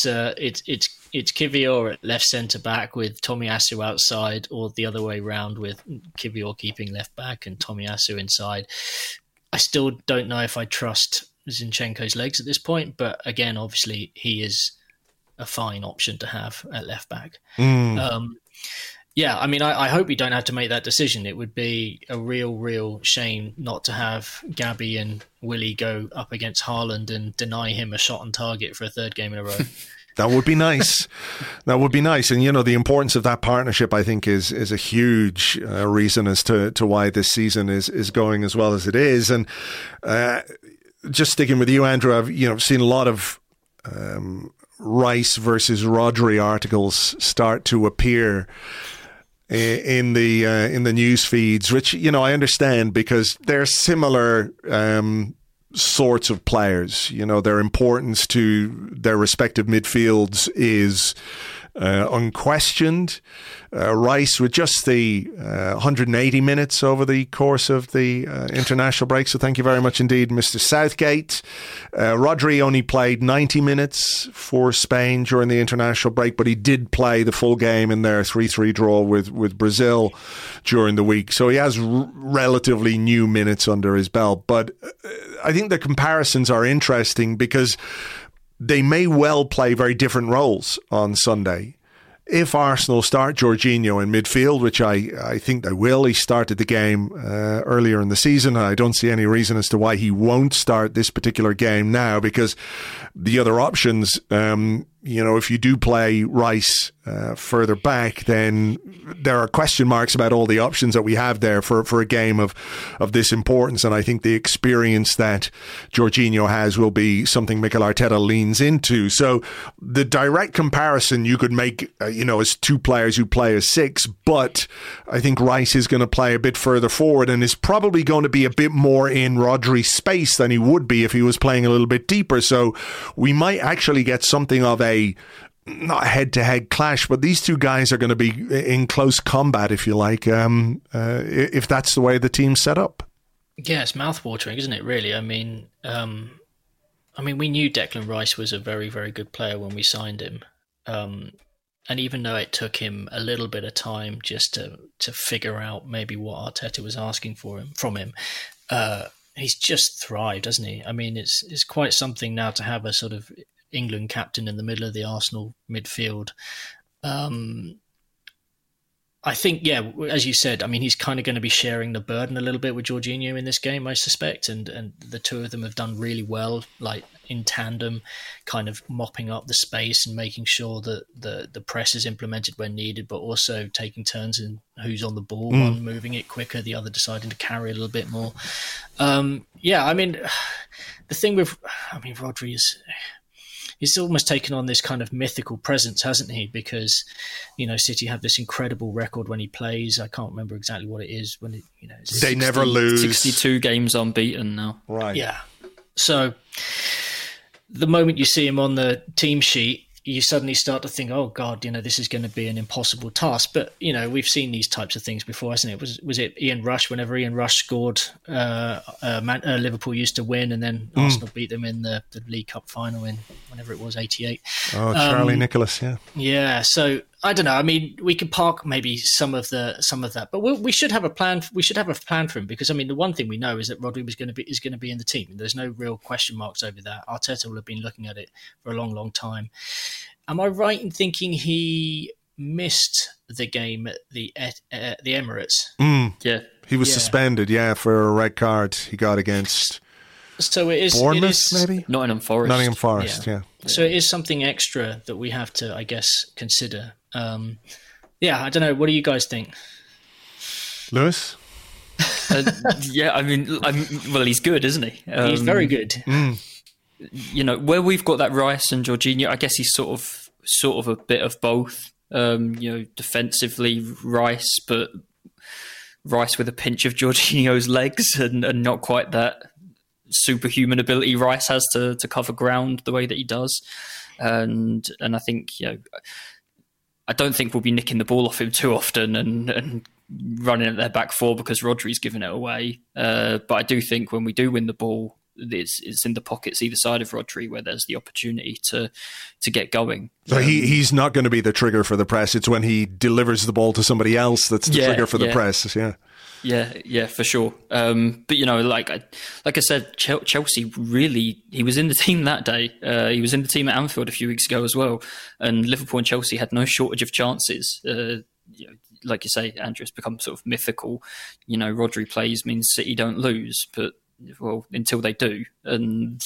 Kiwior at left centre back with Tomiyasu outside, or the other way round with Kiwior keeping left back and Tomiyasu inside. I still don't know if I trust Zinchenko's legs at this point, but again, obviously, he is a fine option to have at left back. Yeah, I mean, I hope we don't have to make that decision. It would be a real shame not to have Gabby and Willie go up against Haaland and deny him a shot on target for a third game in a row. That would be nice. That would be nice. And, the importance of that partnership, I think, is a huge reason as to why this season is going as well as it is. And just sticking with you, Andrew, I've seen a lot of Rice versus Rodri articles start to appear in the news feeds, which I understand, because they're similar sorts of players. Their importance to their respective midfields is unquestioned. Rice with just the 180 minutes over the course of the international break. So thank you very much indeed, Mr. Southgate. Rodri only played 90 minutes for Spain during the international break, but he did play the full game in their 3-3 draw with Brazil during the week. So he has relatively new minutes under his belt. But I think the comparisons are interesting because they may well play very different roles on Sunday. If Arsenal start Jorginho in midfield, which I think they will, he started the game earlier in the season, and I don't see any reason as to why he won't start this particular game now, because the other options, if you do play Rice further back, then there are question marks about all the options that we have there for a game of this importance. And I think the experience that Jorginho has will be something Mikel Arteta leans into. So the direct comparison you could make, as two players who play as six, but I think Rice is going to play a bit further forward and is probably going to be a bit more in Rodri's space than he would be if he was playing a little bit deeper. So we might actually get something of a not head-to-head clash, but these two guys are going to be in close combat, if you like, if that's the way the team's set up. Yeah, it's mouth-watering, isn't it, really? I mean, we knew Declan Rice was a very, very good player when we signed him. And even though it took him a little bit of time just to figure out maybe what Arteta was asking from him, he's just thrived, hasn't he? I mean, it's quite something now to have a sort of England captain in the middle of the Arsenal midfield. I think, yeah, as you said, I mean, he's kind of going to be sharing the burden a little bit with Jorginho in this game, I suspect, and the two of them have done really well, like in tandem, kind of mopping up the space and making sure that the press is implemented when needed, but also taking turns in who's on the ball, one moving it quicker, the other deciding to carry a little bit more. Yeah, I mean, the thing with, Rodri is... He's almost taken on this kind of mythical presence, hasn't he? Because, City have this incredible record when he plays. I can't remember exactly what it is. When it, they never lose. 62 games unbeaten now. Right. Yeah. So the moment you see him on the team sheet, you suddenly start to think, oh God, this is going to be an impossible task. But, we've seen these types of things before, hasn't it? Was it Ian Rush? Whenever Ian Rush scored, Liverpool used to win, and then Arsenal beat them in the League Cup final in whenever it was, 88. Oh, Charlie Nicholas, yeah. Yeah, so I don't know. I mean, we could park maybe some of that, but we should have a plan. We should have a plan for him, because the one thing we know is that Rodri is going to be in the team. There's no real question marks over that. Arteta will have been looking at it for a long, long time. Am I right in thinking he missed the game at the Emirates? Yeah, he was suspended. Yeah, for a red card he got against. So it is Bournemouth, maybe Nottingham Forest. Yeah. So it is something extra that we have to, I guess, consider. Yeah, I don't know. What do you guys think, Lewis? Yeah, well, he's good, isn't he? He's very good. Where we've got that Rice and Jorginho, I guess he's sort of a bit of both. Defensively Rice, but Rice with a pinch of Jorginho's legs and not quite that superhuman ability Rice has to cover ground the way that he does. And I think, I don't think we'll be nicking the ball off him too often and running at their back four because Rodri's given it away. But I do think when we do win the ball, it's in the pockets either side of Rodri where there's the opportunity to get going. So he's not going to be the trigger for the press. It's when he delivers the ball to somebody else that's the trigger for the press. Yeah, for sure. But like I said, Chelsea really, he was in the team that day. He was in the team at Anfield a few weeks ago as well. And Liverpool and Chelsea had no shortage of chances. Like you say, Andrew, it's become sort of mythical. Rodri plays means City don't lose, but until they do. And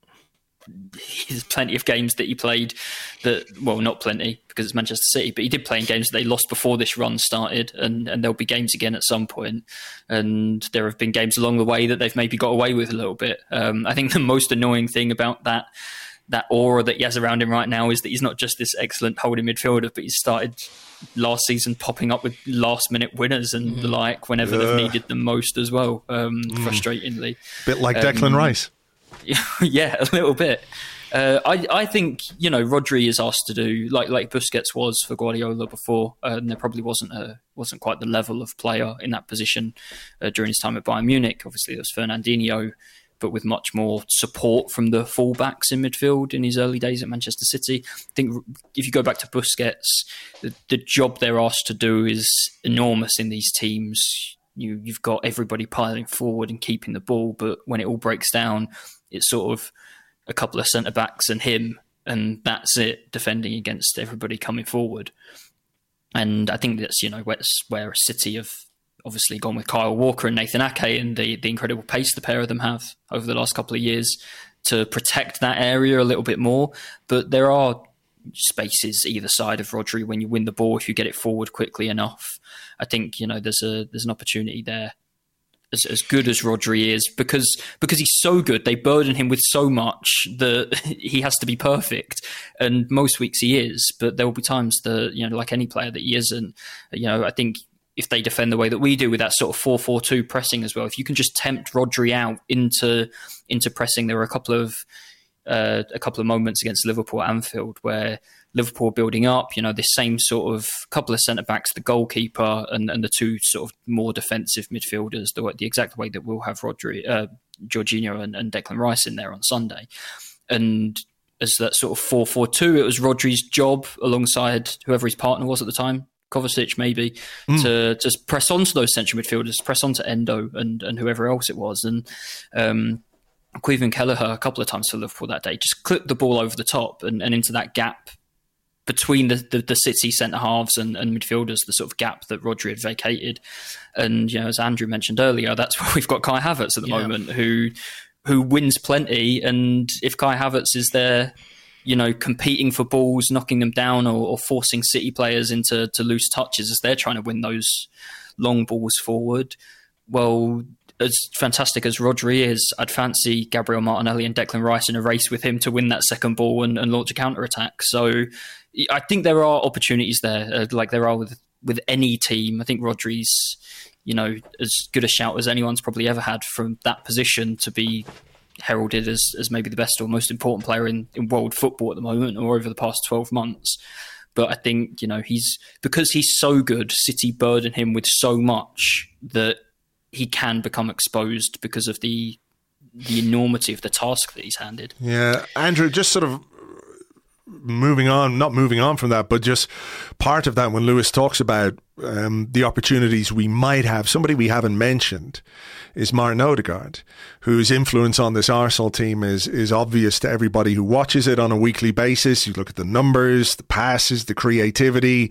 there's plenty of games that he played that, not plenty because it's Manchester City, but he did play in games that they lost before this run started, and there'll be games again at some point. And there have been games along the way that they've maybe got away with a little bit. I think the most annoying thing about that aura that he has around him right now is that he's not just this excellent holding midfielder, but he's started last season popping up with last minute winners and the like whenever they've needed them most as well, frustratingly. Bit like Declan Rice. Yeah, a little bit. I think, Rodri is asked to do like Busquets was for Guardiola before, and there probably wasn't quite the level of player in that position during his time at Bayern Munich. Obviously there was Fernandinho, but with much more support from the fullbacks in midfield in his early days at Manchester City. I think if you go back to Busquets, the job they're asked to do is enormous in these teams. You've got everybody piling forward and keeping the ball, but when it all breaks down, it's sort of a couple of centre-backs and him, and that's it, defending against everybody coming forward. And I think that's, where a City have obviously gone with Kyle Walker and Nathan Ake and the incredible pace the pair of them have over the last couple of years to protect that area a little bit more. But there are spaces either side of Rodri when you win the ball if you get it forward quickly enough. I think there's an opportunity there. As good as Rodri is, because he's so good, they burden him with so much that he has to be perfect. And most weeks he is, but there will be times that, like any player, that he isn't. I think if they defend the way that we do with that sort of 4-4-2 pressing as well, if you can just tempt Rodri out into pressing, there were a couple of moments against Liverpool at Anfield where Liverpool building up, this same sort of couple of centre-backs, the goalkeeper and the two sort of more defensive midfielders, the exact way that we'll have Jorginho and Declan Rice in there on Sunday. And as that sort of 4-4-2, it was Rodri's job, alongside whoever his partner was at the time, Kovacic maybe, to just press onto those central midfielders, press onto Endo and whoever else it was. And Caoimhin Kelleher, a couple of times for Liverpool that day, just clipped the ball over the top and into that gap between the City centre-halves and midfielders, the sort of gap that Rodri had vacated. And, as Andrew mentioned earlier, that's where we've got Kai Havertz at the moment, who wins plenty. And if Kai Havertz is there, competing for balls, knocking them down or forcing City players into loose touches as they're trying to win those long balls forward, well, as fantastic as Rodri is, I'd fancy Gabriel Martinelli and Declan Rice in a race with him to win that second ball and launch a counter-attack. So I think there are opportunities there, like there are with any team. I think Rodri's, as good a shout as anyone's probably ever had from that position to be heralded as maybe the best or most important player in world football at the moment or over the past 12 months. But I think, because he's so good, City burden him with so much that he can become exposed because of the enormity of the task that he's handed. Yeah, Andrew, just sort of not moving on from that, but just part of that when Lewis talks about the opportunities we might have, somebody we haven't mentioned is Martin Odegaard, whose influence on this Arsenal team is obvious to everybody who watches it on a weekly basis. You look at the numbers, the passes, the creativity.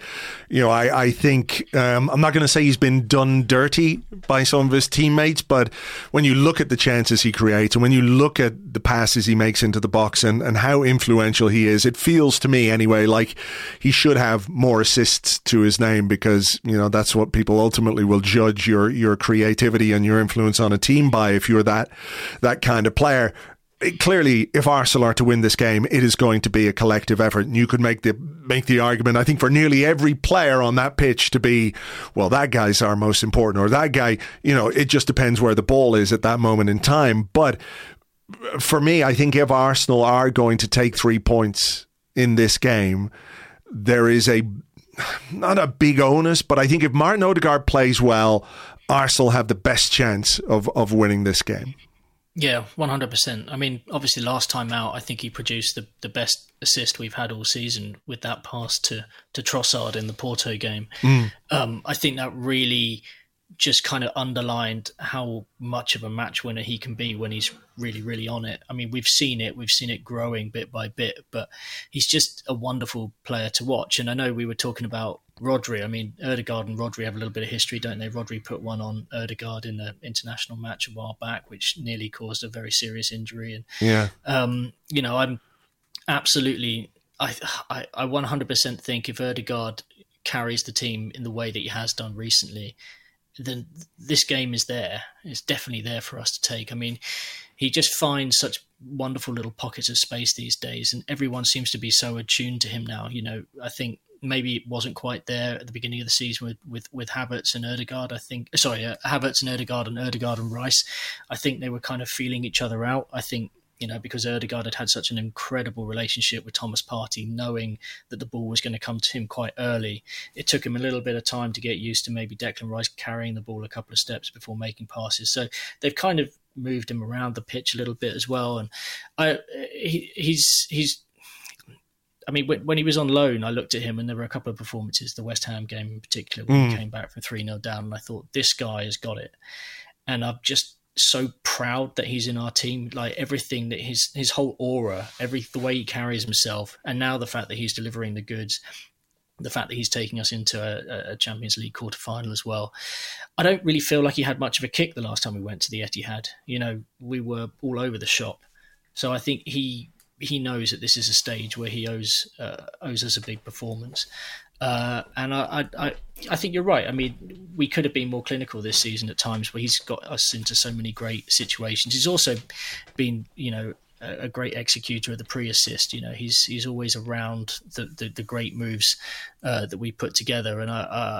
I think, I'm not going to say he's been done dirty by some of his teammates, but when you look at the chances he creates and when you look at the passes he makes into the box and how influential he is, it feels to me anyway like he should have more assists to his name, because that's what people ultimately will judge your creativity and your influence on a team by, if you're that kind of player. Clearly, if Arsenal are to win this game, it is going to be a collective effort, and you could make the argument, I think, for nearly every player on that pitch to be, well, that guy's our most important, or that guy, it just depends where the ball is at that moment in time. But for me, I think if Arsenal are going to take 3 points in this game, there is not a big onus, but I think if Martin Odegaard plays well, Arsenal have the best chance of winning this game. Yeah, 100%. I mean, obviously last time out, I think he produced the best assist we've had all season with that pass to Trossard in the Porto game. I think that really just kind of underlined how much of a match winner he can be when he's really, really on it. I mean, we've seen it growing bit by bit, but he's just a wonderful player to watch. And I know we were talking about Rodri. I mean, Odegaard and Rodri have a little bit of history, don't they? Rodri put one on Odegaard in an international match a while back, which nearly caused a very serious injury. And yeah, I'm absolutely, I 100% think if Odegaard carries the team in the way that he has done recently, then this game is there. It's definitely there for us to take. I mean, he just finds such wonderful little pockets of space these days, and everyone seems to be so attuned to him now. I think maybe it wasn't quite there at the beginning of the season with Havertz and Odegaard. Havertz and Odegaard and Rice. I think they were kind of feeling each other out. I think, because Odegaard had such an incredible relationship with Thomas Partey, knowing that the ball was going to come to him quite early, it took him a little bit of time to get used to maybe Declan Rice carrying the ball a couple of steps before making passes. So they've kind of moved him around the pitch a little bit as well. And when he was on loan, I looked at him and there were a couple of performances, the West Ham game in particular, when he came back from 3-0 down, and I thought, this guy has got it. And I'm just so proud that he's in our team. Like everything that his whole aura, the way he carries himself, and now the fact that he's delivering the goods, the fact that he's taking us into a Champions League quarter-final as well. I don't really feel like he had much of a kick the last time we went to the Etihad. We were all over the shop. So I think he he knows that this is a stage where he owes us a big performance. And I think you're right. I mean, we could have been more clinical this season at times, where he's got us into so many great situations. He's also been, a great executor of the pre-assist. He's always around the great moves that we put together. And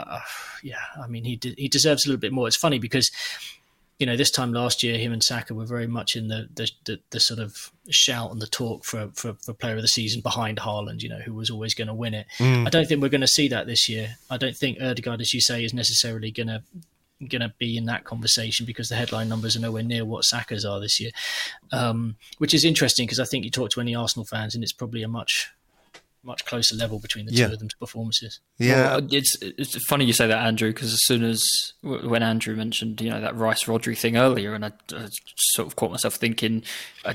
he deserves a little bit more. It's funny because, this time last year, him and Saka were very much in the sort of shout and the talk for player of the season behind Haaland, who was always going to win it. I don't think we're going to see that this year. I don't think Ødegaard, as you say, is necessarily going to be in that conversation, because the headline numbers are nowhere near what Saka's are this year, which is interesting, because I think you talk to any Arsenal fans and it's probably a much closer level between the two of them's performances. Yeah, well, it's funny you say that, Andrew, because as soon as when Andrew mentioned that Rice-Rodri thing earlier, and I sort of caught myself thinking,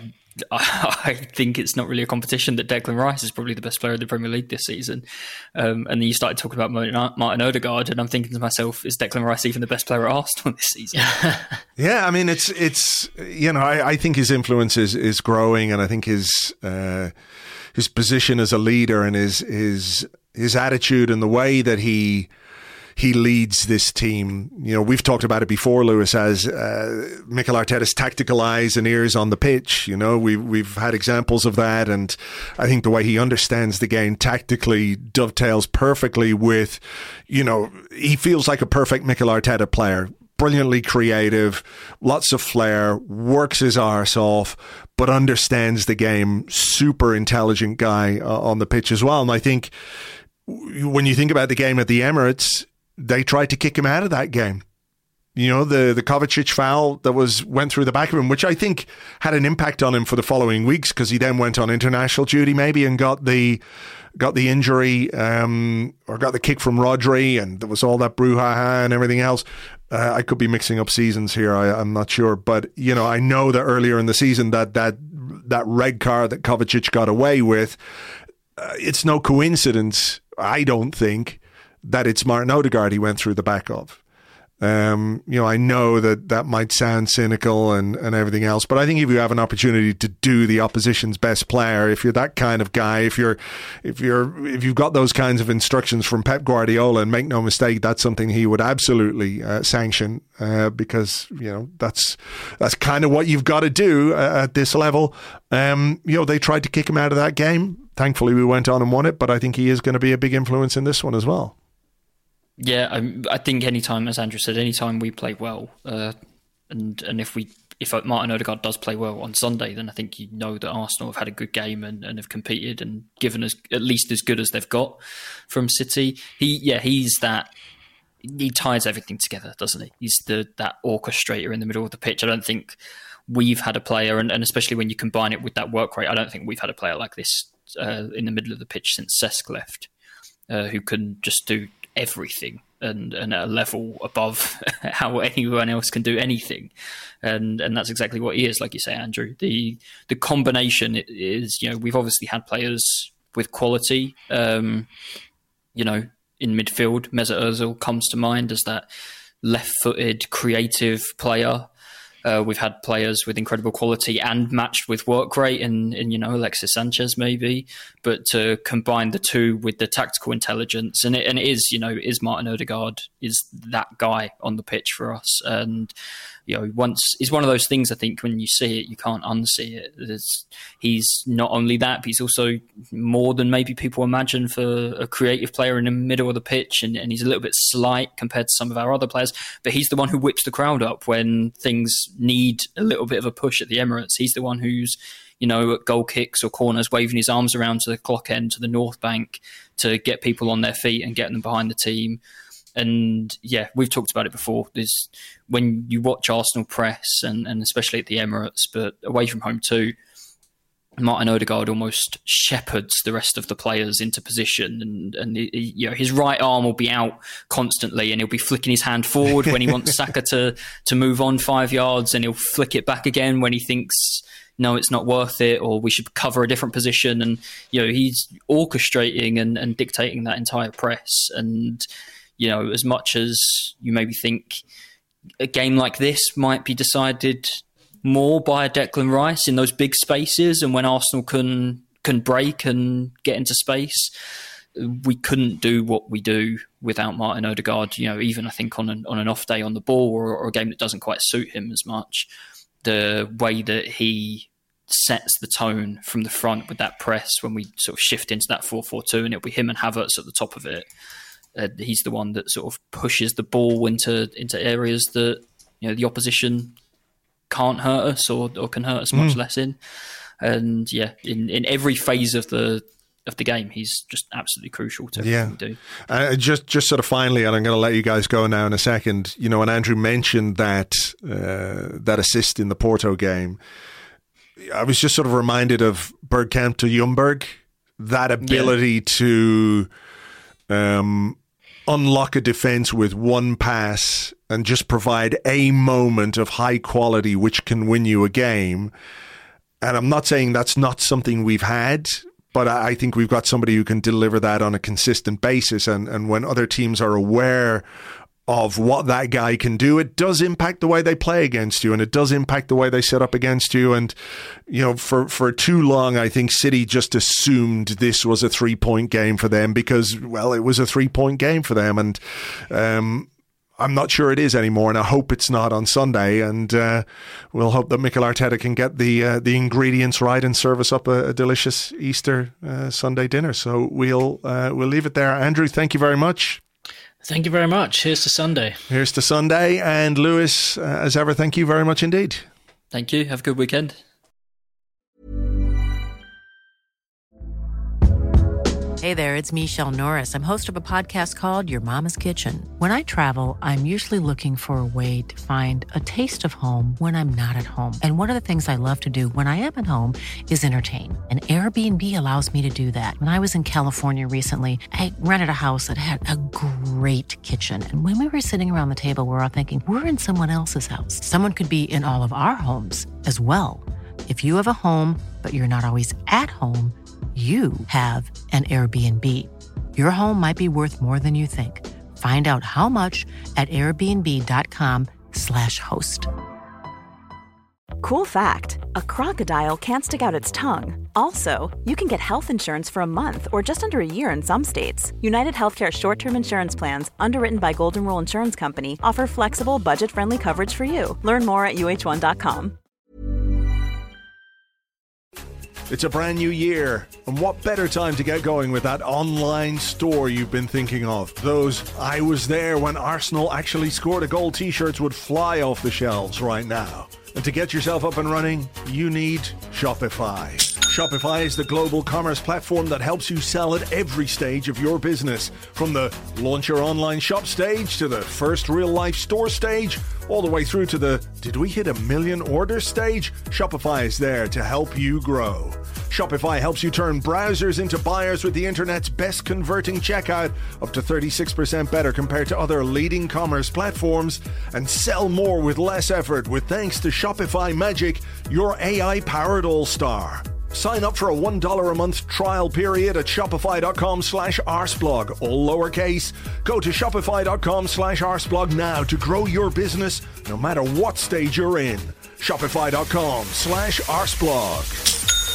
I think it's not really a competition, that Declan Rice is probably the best player in the Premier League this season. And then you started talking about Martin Ødegaard, and I'm thinking to myself, is Declan Rice even the best player at Arsenal this season? Yeah, I mean, it's I think his influence is growing, and I think his position as a leader and his attitude and the way that he leads this team. We've talked about it before, Lewis, as Mikel Arteta's tactical eyes and ears on the pitch. We've had examples of that, and I think the way he understands the game tactically dovetails perfectly with, he feels like a perfect Mikel Arteta player. Brilliantly creative, lots of flair, works his arse off, but understands the game. Super intelligent guy on the pitch as well. And I think when you think about the game at the Emirates, they tried to kick him out of that game. The Kovacic foul that went through the back of him, which I think had an impact on him for the following weeks, because he then went on international duty maybe and got the injury, or got the kick from Rodri, and there was all that brouhaha and everything else. I could be mixing up seasons here. I'm not sure, but I know that earlier in the season that red card that Kovacic got away with, it's no coincidence, I don't think, that it's Martin Ødegaard he went through the back of. I know that might sound cynical and everything else, but I think if you have an opportunity to do the opposition's best player, if you're that kind of guy, if you've got those kinds of instructions from Pep Guardiola, and make no mistake, that's something he would absolutely sanction, because that's kind of what you've got to do at this level. They tried to kick him out of that game. Thankfully, we went on and won it, but I think he is going to be a big influence in this one as well. Yeah, I think anytime, as Andrew said, anytime we play well, and if Martin Ødegaard does play well on Sunday, then I think that Arsenal have had a good game and have competed and given us at least as good as they've got from City. He ties everything together, doesn't he? He's that orchestrator in the middle of the pitch. I don't think we've had a player, and especially when you combine it with that work rate, I don't think we've had a player like this in the middle of the pitch since Cesc left, who can just do everything and at a level above how anyone else can do anything, and that's exactly what he is. Like you say, Andrew, the combination is, we've obviously had players with quality, in midfield. Mesut Ozil comes to mind as that left-footed creative player. We've had players with incredible quality and matched with work rate, and Alexis Sanchez maybe, but to combine the two with the tactical intelligence, and it is is Martin Ødegaard is that guy on the pitch for us, and it's one of those things. I think when you see it, you can't unsee it. He's not only that, but he's also more than maybe people imagine for a creative player in the middle of the pitch, and he's a little bit slight compared to some of our other players, but he's the one who whips the crowd up when things need a little bit of a push at the Emirates. He's the one who's at goal kicks or corners waving his arms around to the clock end, to the North Bank, to get people on their feet and get them behind the team. And yeah, we've talked about it before. There's, when you watch Arsenal press, and especially at the Emirates, but away from home too, Martin Ødegaard almost shepherds the rest of the players into position, and his right arm will be out constantly, and he'll be flicking his hand forward when he wants Saka to move on 5 yards, and he'll flick it back again when he thinks, no, it's not worth it, or we should cover a different position. And he's orchestrating and dictating that entire press. And as much as you maybe think a game like this might be decided more by Declan Rice in those big spaces, and when Arsenal can break and get into space, we couldn't do what we do without Martin Odegaard. Even I think on an off day on the ball or a game that doesn't quite suit him as much, the way that he sets the tone from the front with that press when we sort of shift into that 4-4-2, and it'll be him and Havertz at the top of it. He's the one that sort of pushes the ball into areas that the opposition can't hurt us or can hurt us much less in. And in every phase of the game, he's just absolutely crucial to everything we do. Just sort of finally, and I'm going to let you guys go now in a second. When Andrew mentioned that assist in the Porto game, I was just sort of reminded of Bergkamp to Ljungberg, that ability to unlock a defense with one pass and just provide a moment of high quality which can win you a game. And I'm not saying that's not something we've had, but I think we've got somebody who can deliver that on a consistent basis. And when other teams are aware of what that guy can do, it does impact the way they play against you, and it does impact the way they set up against you. And, for too long, I think City just assumed this was a 3-point game for them because, well, it was a 3-point game for them. And I'm not sure it is anymore, and I hope it's not on Sunday. And we'll hope that Mikel Arteta can get the ingredients right and serve us up a delicious Easter Sunday dinner. So we'll leave it there. Andrew, thank you very much. Thank you very much. Here's to Sunday. Here's to Sunday. And Lewis, as ever, thank you very much indeed. Thank you. Have a good weekend. Hey there, it's Michelle Norris. I'm host of a podcast called Your Mama's Kitchen. When I travel, I'm usually looking for a way to find a taste of home when I'm not at home. And one of the things I love to do when I am at home is entertain. And Airbnb allows me to do that. When I was in California recently, I rented a house that had a great kitchen. And when we were sitting around the table, we were all thinking, we're in someone else's house. Someone could be in all of our homes as well. If you have a home, but you're not always at home, you have an Airbnb. Your home might be worth more than you think. Find out how much at airbnb.com/host. Cool fact, a crocodile can't stick out its tongue. Also, you can get health insurance for a month or just under a year in some states. United Healthcare short-term insurance plans, underwritten by Golden Rule Insurance Company, offer flexible, budget-friendly coverage for you. Learn more at uh1.com. It's a brand new year, and what better time to get going with that online store you've been thinking of? Those "I was there when Arsenal actually scored a goal" t-shirts would fly off the shelves right now. And to get yourself up and running, you need Shopify. Shopify is the global commerce platform that helps you sell at every stage of your business. From the launch your online shop stage to the first real-life store stage, all the way through to the "did we hit 1 million orders" stage, Shopify is there to help you grow. Shopify helps you turn browsers into buyers with the internet's best converting checkout, up to 36% better compared to other leading commerce platforms, and sell more with less effort with thanks to Shopify Magic, your AI-powered all-star. Sign up for a $1 a month trial period at shopify.com/arsblog, all lowercase. Go to shopify.com/arsblog now to grow your business no matter what stage you're in. Shopify.com/arsblog.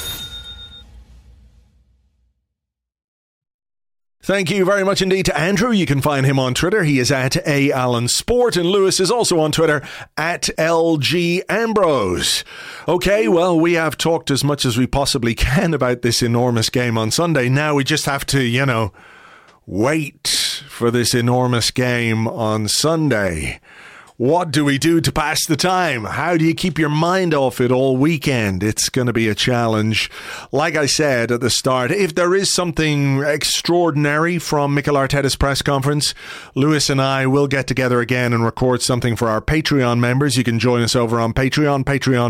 Thank you very much indeed to Andrew. You can find him on Twitter. He is at @AllenSport, and Lewis is also on Twitter at LGAmbrose. Okay, well, we have talked as much as we possibly can about this enormous game on Sunday. Now we just have to, wait for this enormous game on Sunday. What do we do to pass the time? How do you keep your mind off it all weekend? It's going to be a challenge. Like I said at the start, if there is something extraordinary from Mikel Arteta's press conference, Lewis and I will get together again and record something for our Patreon members. You can join us over on Patreon,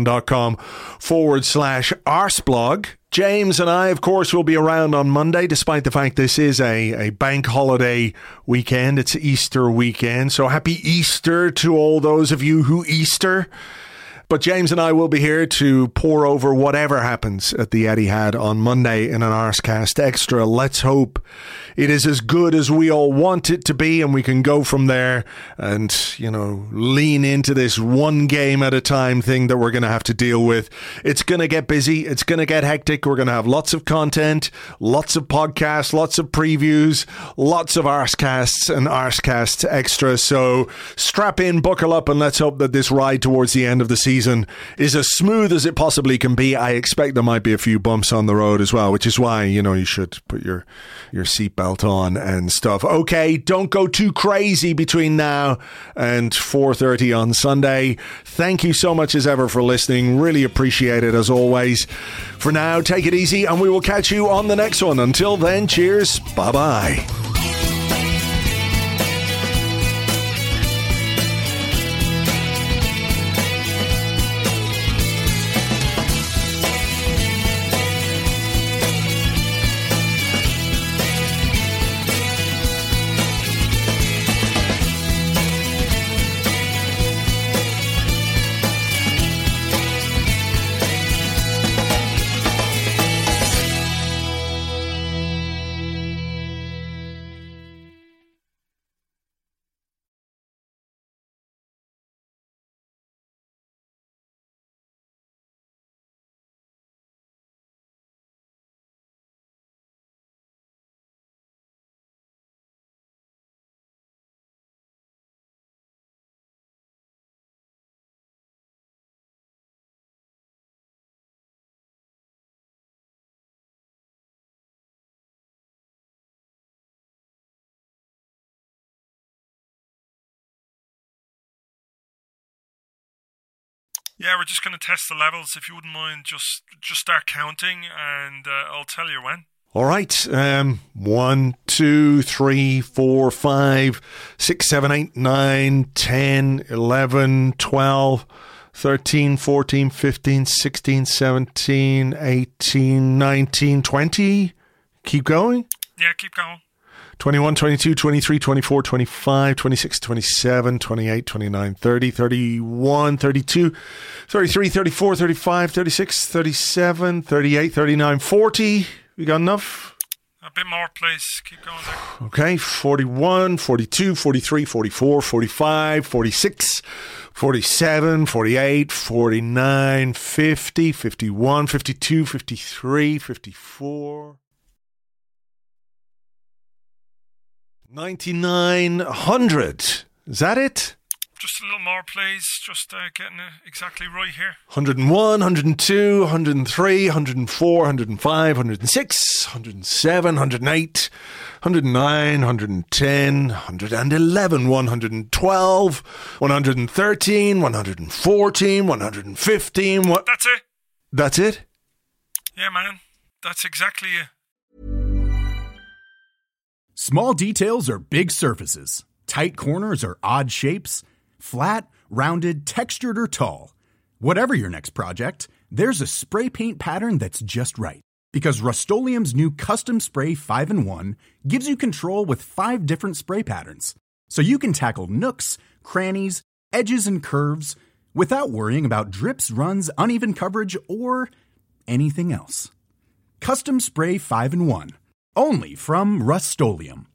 patreon.com/arsblog. James and I, of course, will be around on Monday, despite the fact this is a bank holiday weekend. It's Easter weekend, so happy Easter to all those of you who Easter. But James and I will be here to pour over whatever happens at the Etihad on Monday in an Arscast Extra. Let's hope it is as good as we all want it to be, and we can go from there and, lean into this one game at a time thing that we're going to have to deal with. It's going to get busy. It's going to get hectic. We're going to have lots of content, lots of podcasts, lots of previews, lots of Arscasts and Arscast Extra. So strap in, buckle up, and let's hope that this ride towards the end of the season is as smooth as it possibly can be. I expect there might be a few bumps on the road as well, which is why, you should put your seatbelt on and stuff. Okay, don't go too crazy between now and 4:30 on Sunday. Thank you so much as ever for listening. Really appreciate it as always. For now, take it easy and we will catch you on the next one. Until then, cheers. Bye-bye. Yeah, we're just going to test the levels. If you wouldn't mind, just start counting, and I'll tell you when. All right. 1, 2, 3, 4, 5, 6, 7, 8, 9, 10, 11, 12, 13, 14, 15, 16, 17, 18, 19, 20. Keep going. Yeah, keep going. 21, 22, 23, 24, 25, 26, 27, 28, 29, 30, 31, 32, 33, 34, 35, 36, 37, 38, 39, 40. We got enough? A bit more, please. Keep going there. Okay, 41, 42, 43, 44, 45, 46, 47, 48, 49, 50, 51, 52, 53, 54... 99, 100. Is that it? Just a little more, please. Just getting it exactly right here. 101, 102, 103, 104, 105, 106, 107, 108, 109, 110, 111, 112, 113, 114, 115. That's it. That's it? Yeah, man. That's exactly it. Small details are big surfaces. Tight corners are odd shapes. Flat, rounded, textured, or tall. Whatever your next project, there's a spray paint pattern that's just right. Because Rust-Oleum's new Custom Spray 5-in-1 gives you control with 5 different spray patterns. So you can tackle nooks, crannies, edges, and curves without worrying about drips, runs, uneven coverage, or anything else. Custom Spray 5-in-1. Only from Rust-Oleum.